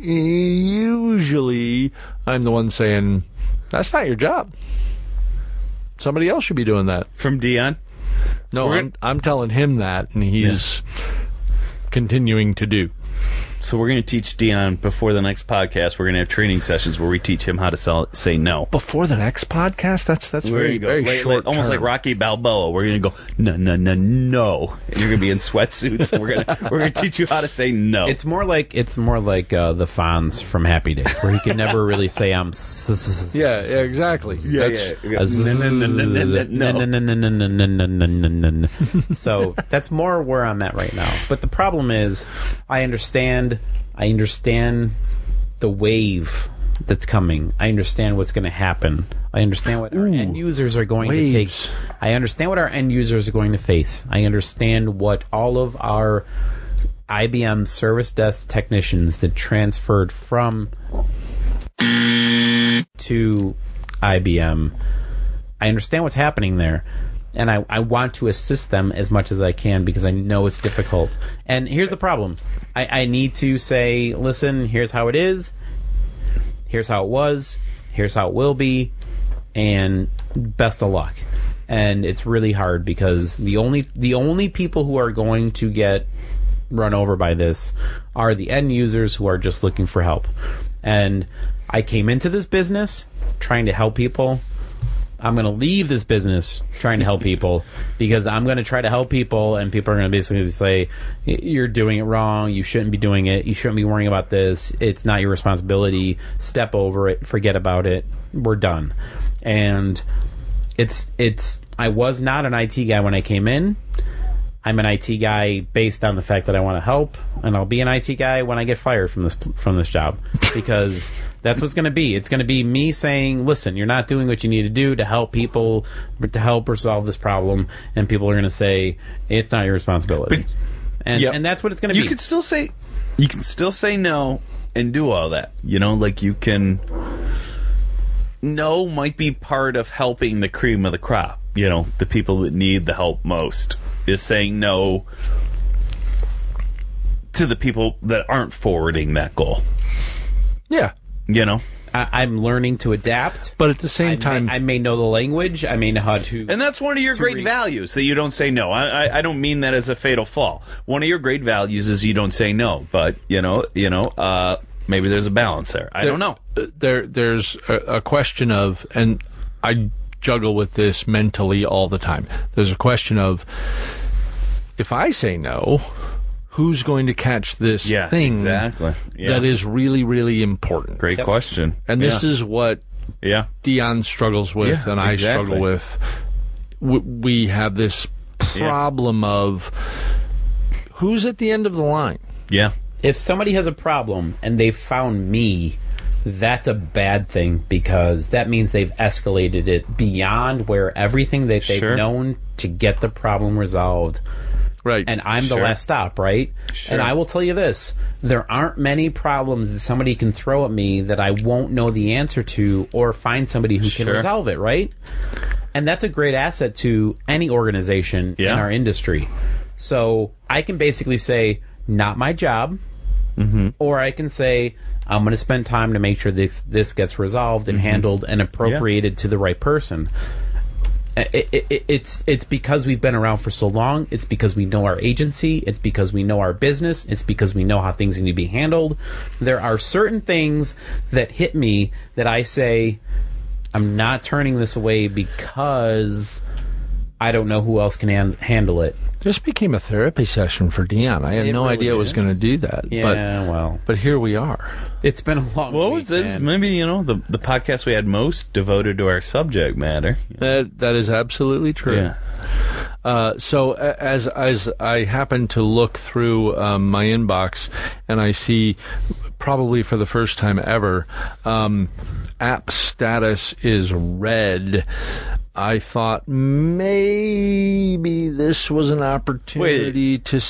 usually I'm the one saying, that's not your job. Somebody else should be doing that. From Dion. No, We're I'm, I'm telling him that, and he's continuing to do. So we're going to teach Dion before the next podcast. We're going to have training sessions where we teach him how to sell, say no. Before the next podcast? That's that's We're very, gonna go, very like- short like- almost term. like Rocky Balboa. We're going to go, no, no, no, no. And you're going to be in sweatsuits. And we're going to we're going to teach you how to say no. It's more like it's more like uh, the Fonz from Happy Days, where he can never really say I'm. s- s- s- Yeah, yeah, exactly. yeah, That's- yeah, yeah. a z- No, no, no, no, no, no, no. no, no, no, no, no, no, no, no, no. So that's more where I'm at right now. But the problem is, I understand. I understand the wave that's coming. I understand what's going to happen. I understand what our Ooh, end users are going waves. to take. I understand what our end users are going to face. I understand what all of our I B M service desk technicians that transferred from to I B M. I understand what's happening there. And I, I want to assist them as much as I can because I know it's difficult. And here's the problem. I, I need to say, listen, here's how it is. Here's how it was. Here's how it will be. And best of luck. And it's really hard because the only the only people who are going to get run over by this are the end users who are just looking for help. And I came into this business trying to help people. I'm going to leave this business trying to help people because I'm going to try to help people and people are going to basically say, you're doing it wrong. You shouldn't be doing it. You shouldn't be worrying about this. It's not your responsibility. Step over it. Forget about it. We're done. And it's, it's, I was not an I T guy when I came in. I'm an I T guy based on the fact that I want to help, and I'll be an I T guy when I get fired from this from this job because that's what's going to be. It's going to be me saying, "Listen, you're not doing what you need to do to help people, to help resolve this problem," and people are going to say, "It's not your responsibility," But, and yep. and that's what it's going to You be. can still say, you can still say no and do all that. You know, like you can. No might be part of helping the cream of the crop. You know, the people that need the help most is saying no to the people that aren't forwarding that goal. yeah. You know, I, I'm learning to adapt. But at the same I time, may, I may know the language. I may know how to. and that's one of your to great re- values that you don't say no. I, I I don't mean that as a fatal flaw. One of your great values is you don't say no. But you know, you know, uh, maybe there's a balance there. I there- don't know. There, there's a, a question of, and I juggle with this mentally all the time. There's a question of, if I say no, who's going to catch this Yeah, thing exactly. Yeah. that is really, really important? Great Yep. question. And this yeah. is what yeah. Dion struggles with, Yeah, and I exactly. struggle with. W- We have this problem of who's at the end of the line. Yeah. If somebody has a problem and they've found me, that's a bad thing because that means they've escalated it beyond where everything that they've Sure. known to get the problem resolved. Right. And I'm Sure. the last stop, right? Sure. And I will tell you this, there aren't many problems that somebody can throw at me that I won't know the answer to or find somebody who can Sure. resolve it, right? And that's a great asset to any organization Yeah. in our industry. So I can basically say, not my job, Mm-hmm. or I can say, I'm going to spend time to make sure this this gets resolved and Mm-hmm. handled and appropriated to the right person. It, it, it, it's it's because we've been around for so long. It's because we know our agency. It's because we know our business. It's because we know how things need to be handled. There are certain things that hit me that I say, I'm not turning this away because I don't know who else can han- handle it. This became a therapy session for Dion. I had It no really idea it was is. going to do that. Yeah, well, But but here we are. it's been a long. What week, was this? man. Maybe, you know, the the podcast we had most devoted to our subject matter. That that is absolutely true. Yeah. Uh, so a- as as I happen to look through um, my inbox and I see, probably for the first time ever, um, app status is red. I thought maybe this was an opportunity to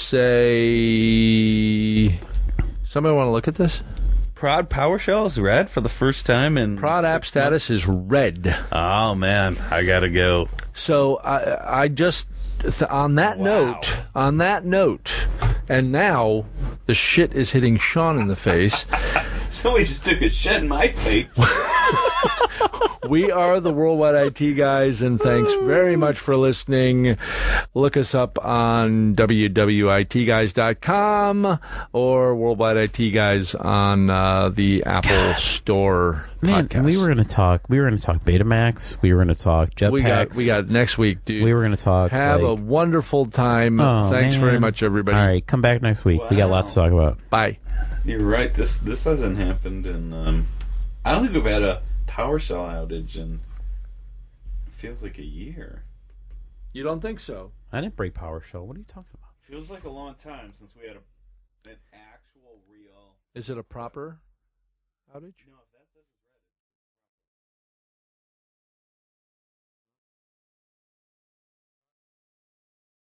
say, somebody want to look at this? Prod PowerShell is red for the first time in Prod app six status is red. months? Oh man, I gotta go. So I, I just th- on that Wow. note, on that note, and now the shit is hitting Sean in the face. Somebody just took a shit in my face. We are the Worldwide I T Guys, and thanks very much for listening. Look us up on w w i t guys dot com or Worldwide I T Guys on uh, the Apple God. Store Man, podcast. we were going to talk. We were going to talk Betamax. We were going to talk jetpacks. We got we got next week, dude. We were going to talk. Have like, a wonderful time. Oh, Thanks man. very much, everybody. All right, come back next week. Wow. We got lots to talk about. Bye. You're right. This this hasn't happened in. Um, I don't think we've had a PowerShell outage in. It feels like a year. You don't think so? I didn't break PowerShell. What are you talking about? Feels like a long time since we had a an actual real. Is it a proper outage? No,